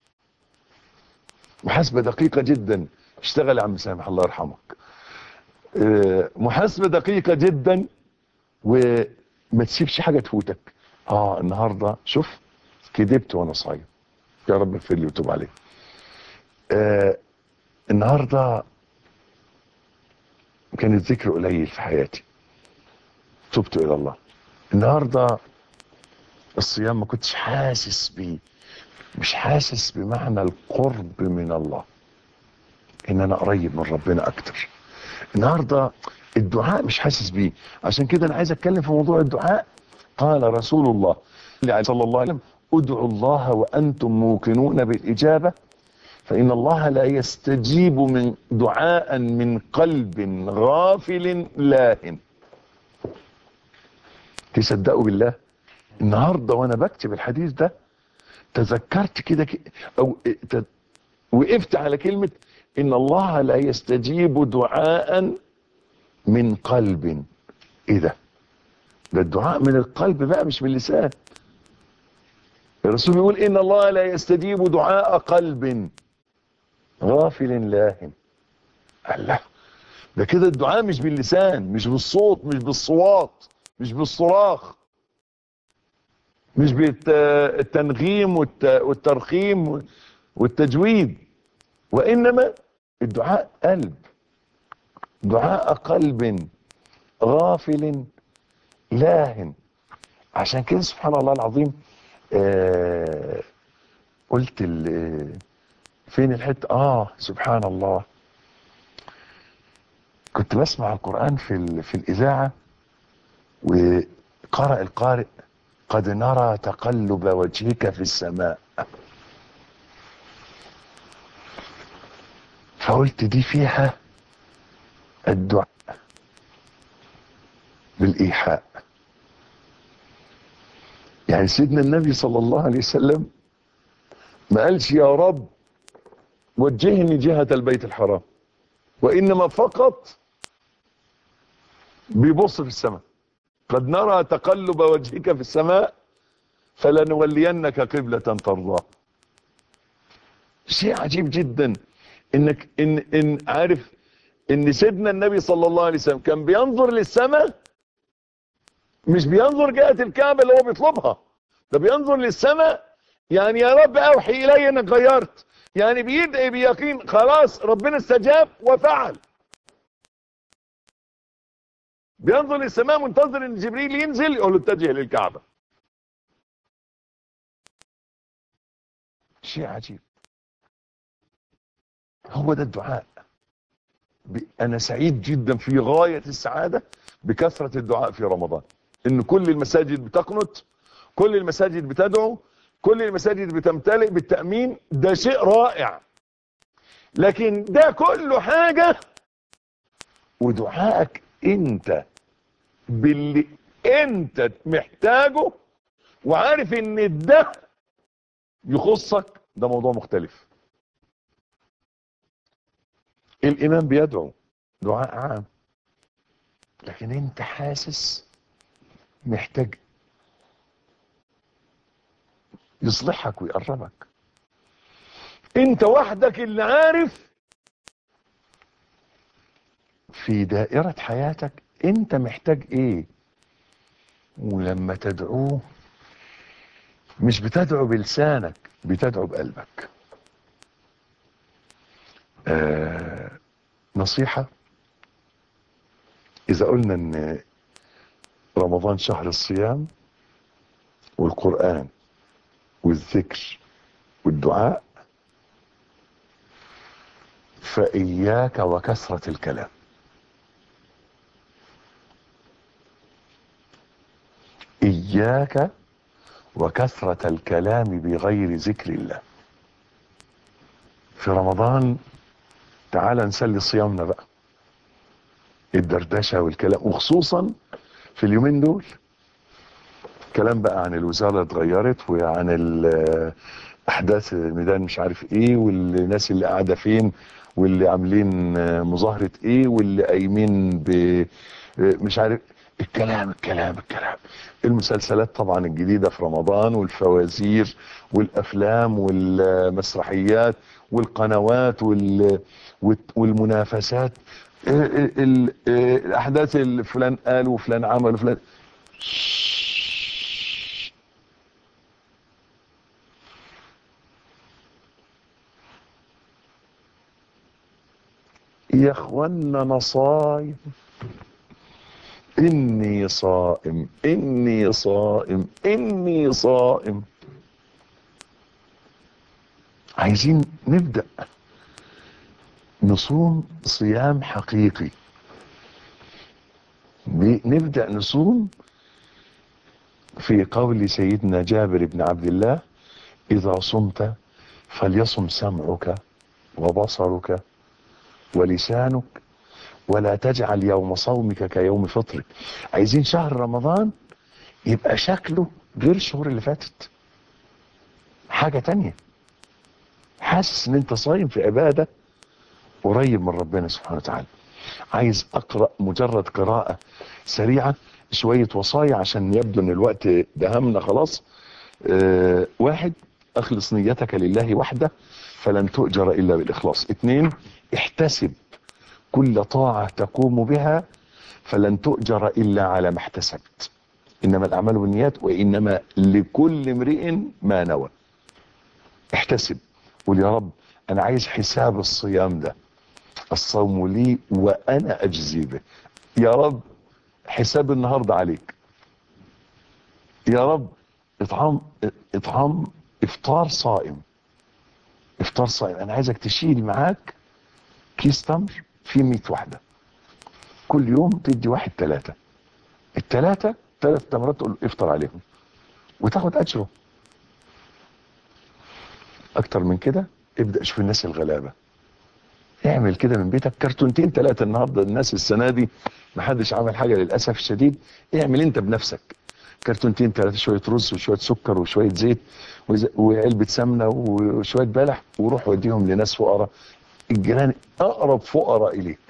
محاسبة دقيقة جدا. اشتغل يا عم سامح الله يرحمك، محاسبة دقيقة جدا، وما تسيبش حاجة تفوتك. النهاردة شوف كدبت وانا صايم، يا رب اغفر لي وتوب علي. النهاردة كان الذكر قليل في حياتي، تبت الى الله. النهاردة الصيام ما كنتش حاسس بيه، مش حاسس بمعنى القرب من الله، ان انا قريب من ربنا اكتر. النهاردة الدعاء مش حاسس بيه، عشان كده انا عايز اتكلم في موضوع الدعاء. قال رسول الله صلى الله عليه وسلم: ادعوا الله وانتم موقنون بالاجابة، فان الله لا يستجيب من دعاء من قلب غافل لاهٍ. تصدقوا بالله النهاردة وانا بكتب الحديث ده تذكرت كده او وقفت على كلمة ان الله لا يستجيب دعاء من قلب. ايه ده الدعاء من القلب بقى مش من اللسان. الرسول بيقول ان الله لا يستجيب دعاء قلب غافل لاهٍ. الله، ده كده الدعاء مش باللسان، مش بالصوت، مش بالصوات، مش بالصراخ، مش بالتنغيم والترخيم والتجويد، وإنما الدعاء قلب، دعاء قلب غافل لاهٍ. عشان كده سبحان الله العظيم قلت فين الحتة؟ سبحان الله، كنت بسمع القرآن في الإذاعة، وقرأ القارئ: قد نرى تقلب وجهك في السماء. فقلت دي فيها الدعاء بالإيحاء. يعني سيدنا النبي صلى الله عليه وسلم ما قالش يا رب وجهني جهة البيت الحرام، وإنما فقط بيبص في السماء: قد نرى تقلب وجهك في السماء فلنولينك قبلة ترضاها. شيء عجيب جدا انك ان عارف ان سيدنا النبي صلى الله عليه وسلم كان بينظر للسماء، مش بينظر جهة الكعبة اللي هو بيطلبها، ده بينظر للسماء يعني يا رب اوحي الي انك غيرت، يعني بيدعي بيقين خلاص ربنا استجاب وفعل. بينظر للسماء منتظر ان جبريل ينزل يقول له اتجه للكعبة. شيء عجيب. هو ده الدعاء. انا سعيد جدا في غاية السعادة بكثرة الدعاء في رمضان، ان كل المساجد بتقنط، كل المساجد بتدعو، كل المساجد بتمتلئ بالتأمين. ده شيء رائع، لكن ده كله حاجة ودعائك انت باللي انت محتاجه وعارف ان ده يخصك، ده موضوع مختلف. الامام بيدعو دعاء عام، لكن انت حاسس محتاج يصلحك ويقربك. انت وحدك اللي عارف في دائرة حياتك انت محتاج ايه، ولما تدعوه مش بتدعو بلسانك، بتدعو بقلبك. نصيحة: اذا قلنا ان رمضان شهر الصيام والقرآن والذكر والدعاء، فإياك وكثرة الكلام. إياك وكثرة الكلام بغير ذكر الله. في رمضان تعال نسلي صيامنا بقى، الدردشة والكلام، وخصوصا في اليومين دول كلام بقى عن الوزارة اتغيرت، وعن احداث الميدان مش عارف ايه، والناس اللي قاعدة فين، واللي عاملين مظاهرة ايه، واللي قايمين مش عارف. الكلام الكلام الكلام. المسلسلات طبعا الجديدة في رمضان، والفوازير والافلام والمسرحيات والقنوات والمنافسات. الاحداث اللي فلان قال وفلان عمل وفلان. يا اخوانا نصايم، اني صائم اني صائم اني صائم. عايزين نبدأ نصوم صيام حقيقي، نبدأ نصوم في قول سيدنا جابر بن عبد الله: إذا صمت فليصم سمعك وبصرك ولسانك ولا تجعل يوم صومك كيوم فطرك. عايزين شهر رمضان يبقى شكله غير الشهور اللي فاتت، حاجة تانية، حاسس ان انت صايم في عبادة قريب من ربنا سبحانه وتعالى. عايز اقرأ مجرد قراءة سريعة شوية وصايا عشان يبدو ان الوقت دهمنا خلاص. واحد: اخلص نيتك لله وحده فلن تؤجر الا بالاخلاص. 2: احتسب كل طاعة تقوم بها فلن تؤجر الا على ما احتسبت، انما الاعمال بالنيات وانما لكل امرئ ما نوى. احتسب، قول يا رب انا عايز حساب الصيام ده، الصوم لي وانا اجزي به. يا رب حساب النهارده عليك. يا رب اطعام افطار صائم، افطار صائم. انا عايزك تشيل معاك كيس تمر فيه 100 وحده، كل يوم تدي واحد 3، الثلاثه 3 تمرات تقول افطر عليهم وتاخد اجره. اكتر من كده ابدأ شوف الناس الغلابة، اعمل كده من بيتك كرتونتين 3. النهارده الناس السنة دي محدش عمل حاجة للأسف الشديد. اعمل انت بنفسك كرتونتين 3، شوية رز وشوية سكر وشوية زيت وعلبة سمنة وشوية بلح، وروح وديهم لناس فقراء، الجيران، اقرب فقراء اليك.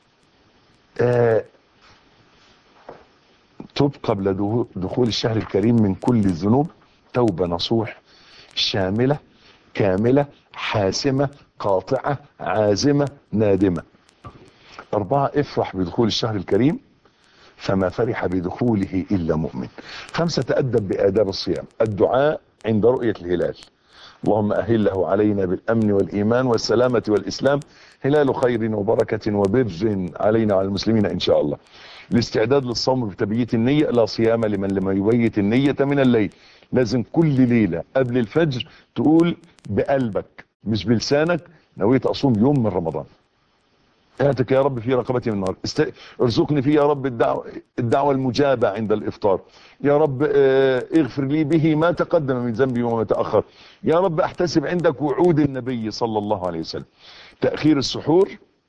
توب قبل دخول الشهر الكريم من كل الذنوب توبة نصوح شاملة كاملة حاسمة قاطعة عازمة نادمة. 4: افرح بدخول الشهر الكريم فما فرح بدخوله إلا مؤمن. 5: تأدب بآداب الصيام. الدعاء عند رؤية الهلال: اللهم أهله علينا بالأمن والإيمان والسلامة والإسلام، هلال خير وبركة وبر علينا وعلى المسلمين إن شاء الله. الاستعداد للصوم بتبييت النية: لا صيام لمن لم يبيت النية من الليل. لازم كل ليلة قبل الفجر تقول بقلبك مش بلسانك: نويت أصوم يوم من رمضان. اعتق يا رب في رقبتي من النار، ارزقني فيه يا رب الدعوة المجابة عند الإفطار. يا رب اغفر لي به ما تقدم من ذنبي وما تأخر. يا رب احتسب عندك وعود النبي صلى الله عليه وسلم. تأخير السحور: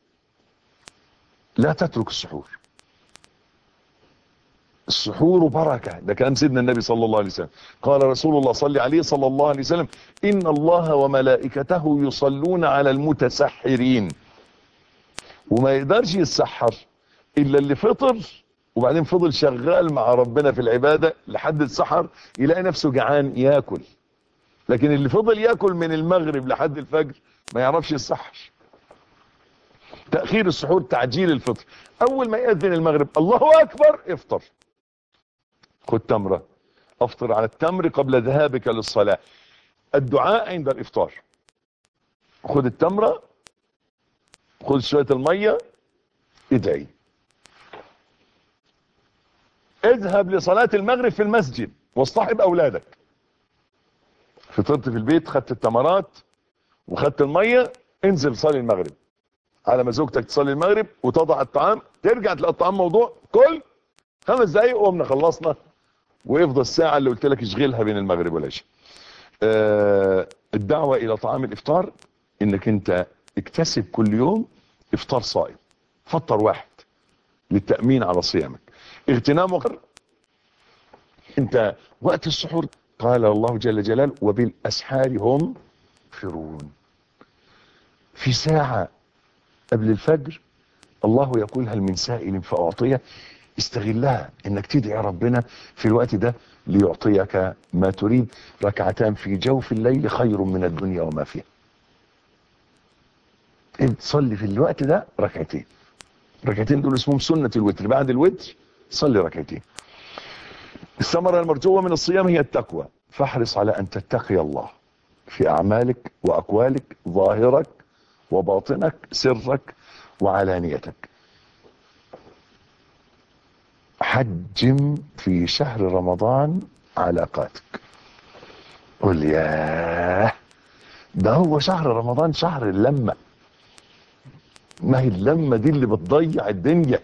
لا تترك السحور، السحور بركة، ده كلام سيدنا النبي صلى الله عليه وسلم. قال رسول الله صلى عليه صلى الله عليه وسلم: إن الله وملائكته يصلون على المتسحرين. وما يقدرش يتسحر إلا اللي فطر وبعدين فضل شغال مع ربنا في العبادة لحد السحر يلاقي نفسه جعان ياكل، لكن اللي فضل ياكل من المغرب لحد الفجر ما يعرفش يتسحر. تأخير السحور: تعجيل الفطر. أول ما يأذن المغرب الله أكبر افطر، خد تمرة، افطر على التمر قبل ذهابك للصلاة. الدعاء عند الافطار: خد التمرة، خد شوية المية، ادعي. اذهب لصلاة المغرب في المسجد واصطحب اولادك. فطرت في البيت، خدت التمرات وخدت المية، انزل صلي المغرب على ما زوجتك تصلي المغرب وتضع الطعام، ترجع تلاقي الطعام موضوع، كل 5 دقايق وقمنا خلصنا، ويفضل الساعة اللي قلت لك اشغلها بين المغرب والعشاء. الدعوة الى طعام الافطار: انك انت اكتسب كل يوم افطار صائم، فطر واحد للتأمين على صيامك. اغتنامك انت وقت السحور، قال الله جل جلاله: وبالاسحار هم يستغفرون. في ساعة قبل الفجر الله يقول: هل من سائل فأعطيه. استغلها انك تدعي ربنا في الوقت ده ليعطيك ما تريد. ركعتان في جوف الليل خير من الدنيا وما فيها. تصلي في الوقت ده ركعتين ركعتين دول اسمهم سنة الوتر، بعد الوتر صلي ركعتين. الثمرة المرجوة من الصيام هي التقوى، فاحرص على أن تتقي الله في أعمالك وأقوالك، ظاهرك وباطنك، سرك وعلانيتك. حجم في شهر رمضان علاقاتك. قل ياه، ده هو شهر رمضان شهر اللمة، ما هي اللمة دي اللي بتضيع الدنيا.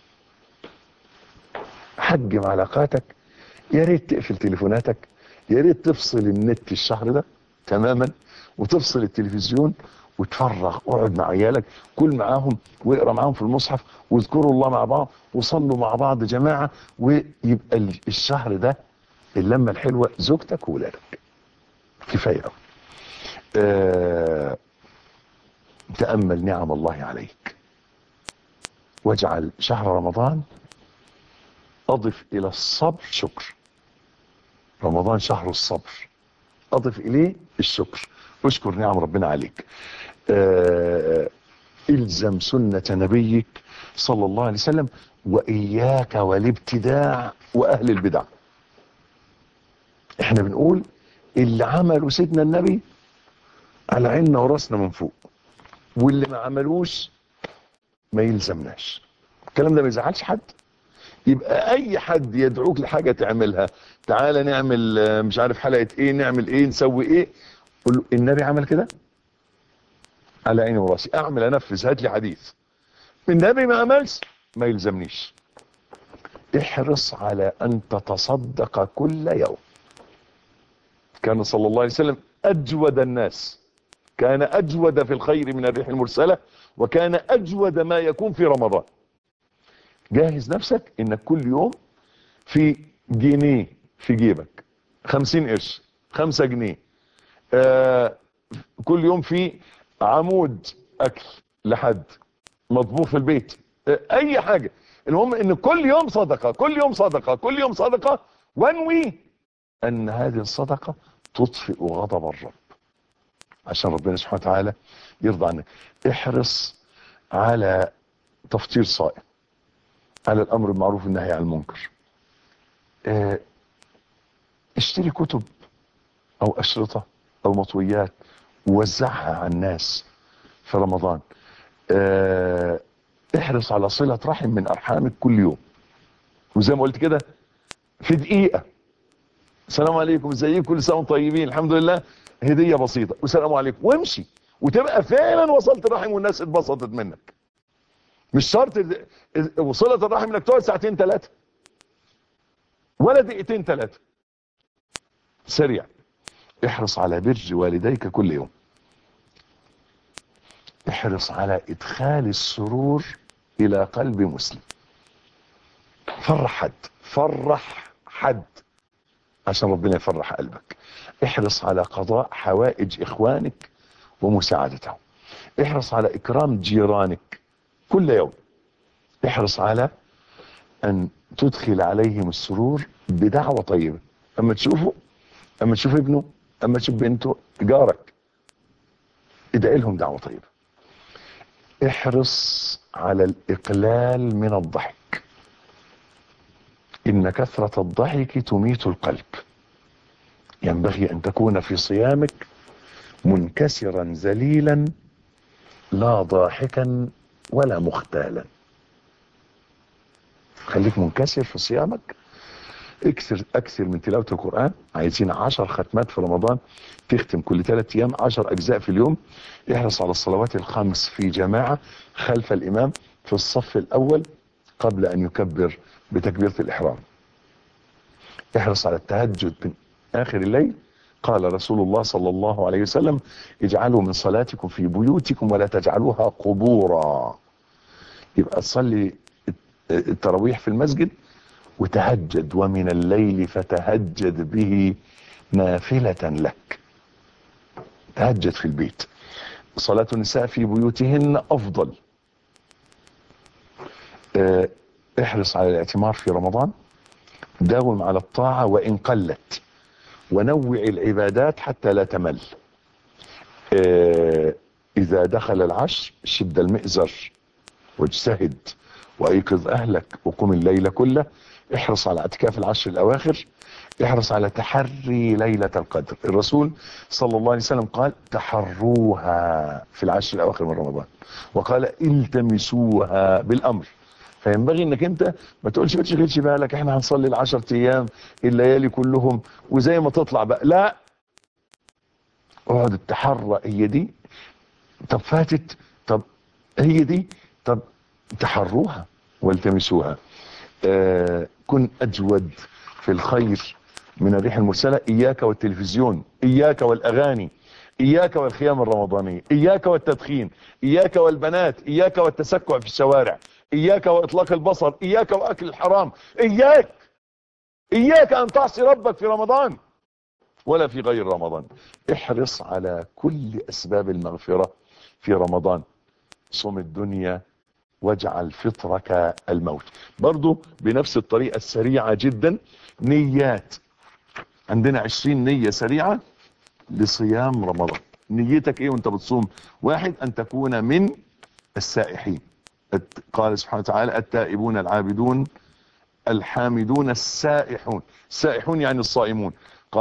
حجم علاقاتك، يا ريت تقفل تليفوناتك، يا ريت تفصل النت الشهر ده تماما، وتفصل التلفزيون وتفرغ. اقعد مع عيالك، كل معاهم واقرا معاهم في المصحف، واذكروا الله مع بعض، وصلوا مع بعض جماعه، ويبقى الشهر ده اللمه الحلوه زوجتك وولادك. كفايه قوي. تامل نعم الله عليك، واجعل شهر رمضان اضف الى الصبر شكر. رمضان شهر الصبر، اضف اليه الشكر. اشكر نعم ربنا عليك. الزم سنة نبيك صلى الله عليه وسلم، واياك والابتداع واهل البدع. احنا بنقول اللي عملوا سيدنا النبي على عيننا وراسنا من فوق، واللي ما عملوش ما يلزمناش. الكلام ده ما يزعلش حد. يبقى اي حد يدعوك لحاجة تعملها، تعالى نعمل مش عارف حلقة ايه، نعمل ايه، نسوي ايه، قل له النبي عمل كده على عيني وراسي، اعمل انفذ، هات لي حديث. النبي ما عملش ما يلزمنيش. احرص على ان تتصدق كل يوم. كان صلى الله عليه وسلم اجود الناس، كان اجود في الخير من الريح المرسلة، وكان اجود ما يكون في رمضان. جاهز نفسك انك كل يوم في جنيه في جيبك، 50 قرش، 5 جنيه، كل يوم في عمود اكل لحد مطبوخ في البيت، اي حاجة. المهم ان كل يوم صدقة، كل يوم صدقة، كل يوم صدقة، وانوي ان هذه الصدقة تطفئ غضب الرب عشان ربنا سبحانه وتعالى يرضى عنك. احرص على تفطير صائم، على الامر بالمعروف والنهي عن المنكر. اشتري كتب او اشرطة او مطويات ووزعها على الناس في رمضان. احرص على صلة رحم من ارحامك كل يوم، وزي ما قلت كده في دقيقة السلام عليكم، ازيكم، كل سنة وانتم طيبين، الحمد لله، هدية بسيطة والسلام عليكم، وامشي، وتبقى فعلا وصلت الرحم والناس اتبسطت منك. مش شرط وصلة الرحم انك تقعد ساعتين 3 ولا دقيقتين 3. سريع. احرص على بر والديك كل يوم. احرص على ادخال السرور الى قلب مسلم. فرح حد عشان ربنا يفرح قلبك. احرص على قضاء حوائج اخوانك ومساعدتهم. احرص على اكرام جيرانك كل يوم. احرص على ان تدخل عليهم السرور بدعوة طيبة. اما تشوفه، اما تشوف ابنه، اما تشوف بنته، جارك، ادعي لهم دعوة طيبة. احرص على الاقلال من الضحك. ان كثرة الضحك تميت القلب. ينبغي ان تكون في صيامك منكسرا ذليلا، لا ضاحكا ولا مختالا. خليك منكسر في صيامك. اكثر من تلاوة القرآن. عايزين 10 ختمات في رمضان، تختم كل 3 ايام 10 اجزاء في اليوم. احرص على الصلوات الخمس في جماعة خلف الامام في الصف الاول قبل ان يكبر بتكبيرة الاحرام. احرص على التهجد من اخر الليل. قال رسول الله صلى الله عليه وسلم: اجعلوا من صلاتكم في بيوتكم ولا تجعلوها قبورا. يبقى تصلي التراويح في المسجد وتهجد، ومن الليل فتهجد به نافلة لك. تهجد في البيت. صلاة النساء في بيوتهن افضل. احرص على الاعتمار في رمضان. داوم على الطاعة وان قلت، ونوع العبادات حتى لا تمل. اذا دخل العشر شد المئزر واجتهد وايقظ اهلك وقم الليل كله، احرص على اعتكاف العشر الاواخر، احرص على تحري ليلة القدر. الرسول صلى الله عليه وسلم قال تحروها في العشر الاواخر من رمضان، وقال التمسوها بالامر. فينبغي انك انت ما تقولش ما تشغلش بالك احنا هنصلي العشر ايام الليالي كلهم وزي ما تطلع بقى، لا، اقعد التحرى. هي دي، طب فاتت، طب هي دي، طب تحروها والتمسوها. كن اجود في الخير من الريح المرسلة. اياك والتلفزيون، اياك والاغاني، اياك والخيام الرمضانية، اياك والتدخين، اياك والبنات، اياك والتسكع في الشوارع، اياك واطلاق البصر، اياك واكل الحرام، اياك ان تعصي ربك في رمضان ولا في غير رمضان. احرص على كل اسباب المغفرة في رمضان. صم الدنيا واجعل فطرك الموت. برضو بنفس الطريقة السريعة جدا، نيات. عندنا 20 نية سريعة لصيام رمضان. نيتك ايه وانت بتصوم؟ واحد، ان تكون من السائحين. قال سبحانه وتعالى التائبون العابدون الحامدون السائحون. السائحون يعني الصائمون.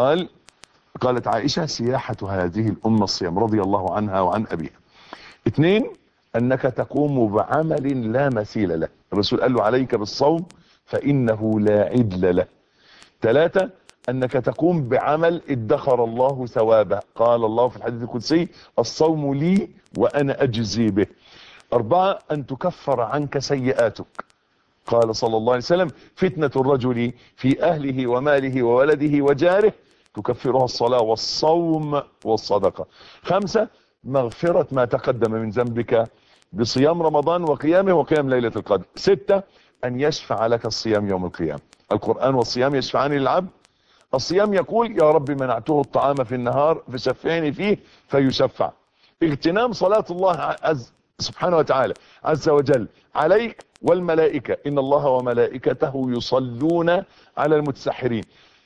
قالت عائشة سياحة هذه الأمة الصيام رضي الله عنها وعن أبيها. 2، أنك تقوم بعمل لا مثيل له. الرسول قال له عليك بالصوم فإنه لا عدل له. 3، أنك تقوم بعمل ادخر الله ثوابه. قال الله في الحديث القدسي الصوم لي وأنا أجزي به. 4، أن تكفر عنك سيئاتك. قال صلى الله عليه وسلم فتنة الرجل في أهله وماله وولده وجاره تكفرها الصلاة والصوم والصدقة. 5، مغفرة ما تقدم من ذنبك بصيام رمضان وقيامه وقيام ليلة القدر. 6، أن يشفع لك الصيام يوم القيامة. القرآن والصيام يشفعان للعبد. الصيام يقول يا رب منعته الطعام في النهار فشفعني فيه فيشفع. اغتنام صلاة الله سبحانه وتعالى عز وجل عليك والملائكة، إن الله وملائكته يصلون على المتسحرين.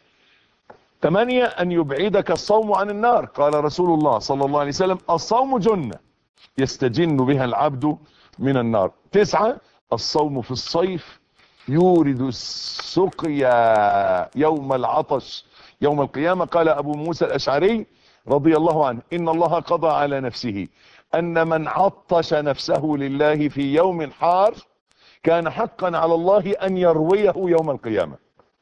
8، أن يبعدك الصوم عن النار. قال رسول الله صلى الله عليه وسلم الصوم جنة يستجن بها العبد من النار. 9، الصوم في الصيف يورد السقيا يوم العطش يوم القيامة. قال أبو موسى الأشعري رضي الله عنه إن الله قضى على نفسه أن من عطش نفسه لله في يوم حار كان حقا على الله أن يرويه يوم القيامة.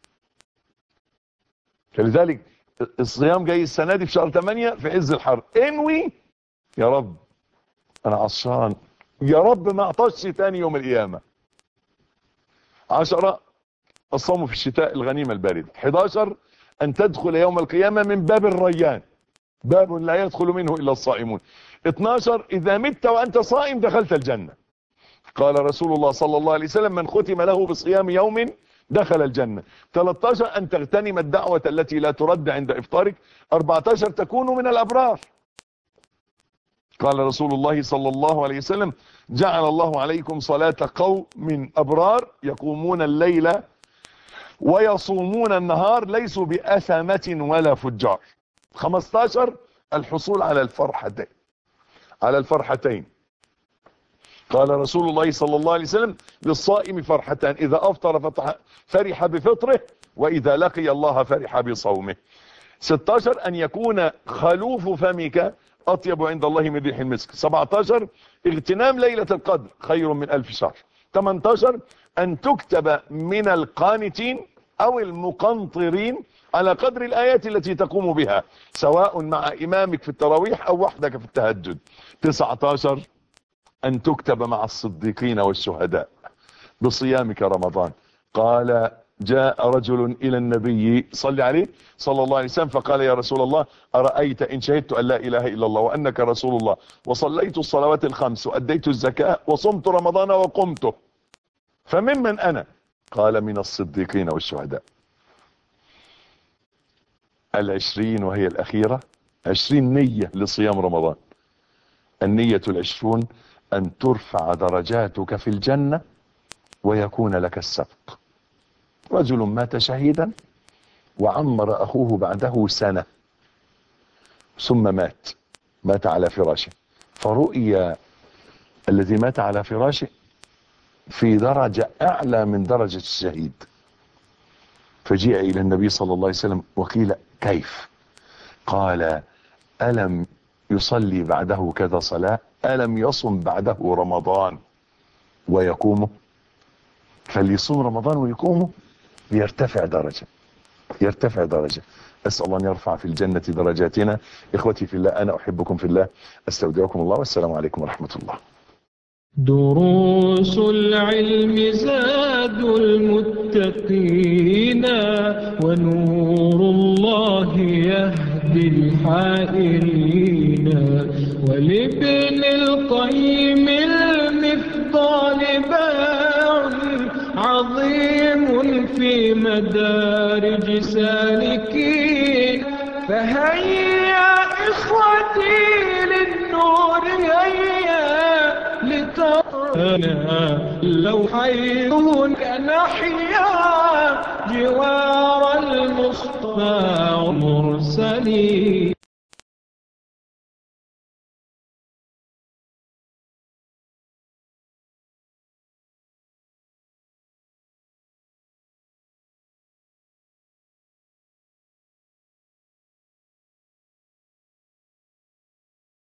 فلذلك الصيام جاي السنة دي في شهر 8 في عز الحر، انوي يا رب أنا عطشان، يا رب ما عطشش تاني يوم القيامة. 10، الصوم في الشتاء الغنيمة الباردة. 11، أن تدخل يوم القيامة من باب الريان، باب لا يدخل منه إلا الصائمون. 12، إذا مت وأنت صائم دخلت الجنة. قال رسول الله صلى الله عليه وسلم من ختم له بصيام يوم دخل الجنة. 13، أن تغتنم الدعوة التي لا ترد عند إفطارك. 14، تكون من الأبرار. قال رسول الله صلى الله عليه وسلم جعل الله عليكم صلاة قوم من أبرار يقومون الليل ويصومون النهار ليسوا بأثمة ولا فجار. 15، الحصول على الفرحتين. قال رسول الله صلى الله عليه وسلم للصائم فرحتان إذا أفطر فرح بفطره وإذا لقي الله فرح بصومه. 16، أن يكون خلوف فمك أطيب عند الله من ريح المسك. 17، اغتنام ليلة القدر خير من 1000 شهر. 18، أن تكتب من القانتين أو المقنطرين على قدر الآيات التي تقوم بها سواء مع إمامك في التراويح أو وحدك في التهجد. 19، أن تكتب مع الصديقين والشهداء بصيامك رمضان. قال جاء رجل إلى النبي صلى عليه صلى الله عليه وسلم فقال يا رسول الله أرأيت إن شهدت أن لا إله إلا الله وأنك رسول الله وصليت الصلوات الخمس وأديت الزكاة وصمت رمضان وقمته فممن أنا؟ قال من الصديقين والشهداء. 20 وهي الأخيرة، 20 نية لصيام رمضان. النية 20 أن ترفع درجاتك في الجنة ويكون لك السبق. رجل مات شهيدا وعمر أخوه بعده سنة ثم مات على فراشه، فرؤيا الذي مات على فراشه في درجة أعلى من درجة الشهيد. فجيء إلى النبي صلى الله عليه وسلم وقيل كيف؟ قال ألم يصلي بعده كذا صلاة؟ ألم يصم بعده رمضان ويقومه؟ فليصوم رمضان ويقومه ليرتفع درجة، يرتفع درجة. أسأل الله أن يرفع في الجنة درجاتنا. إخوتي في الله، أنا أحبكم في الله، أستودعكم الله، والسلام عليكم ورحمة الله. دروس العلم زاد المتقين، ونور الله يهدي الحائرين. ولابن القيم المفضال باع عظيم في مدارج سالكين. فهيا إخوتي للنور هيا لترنا لو حيون نحيا جوار المصطفى مرسلين.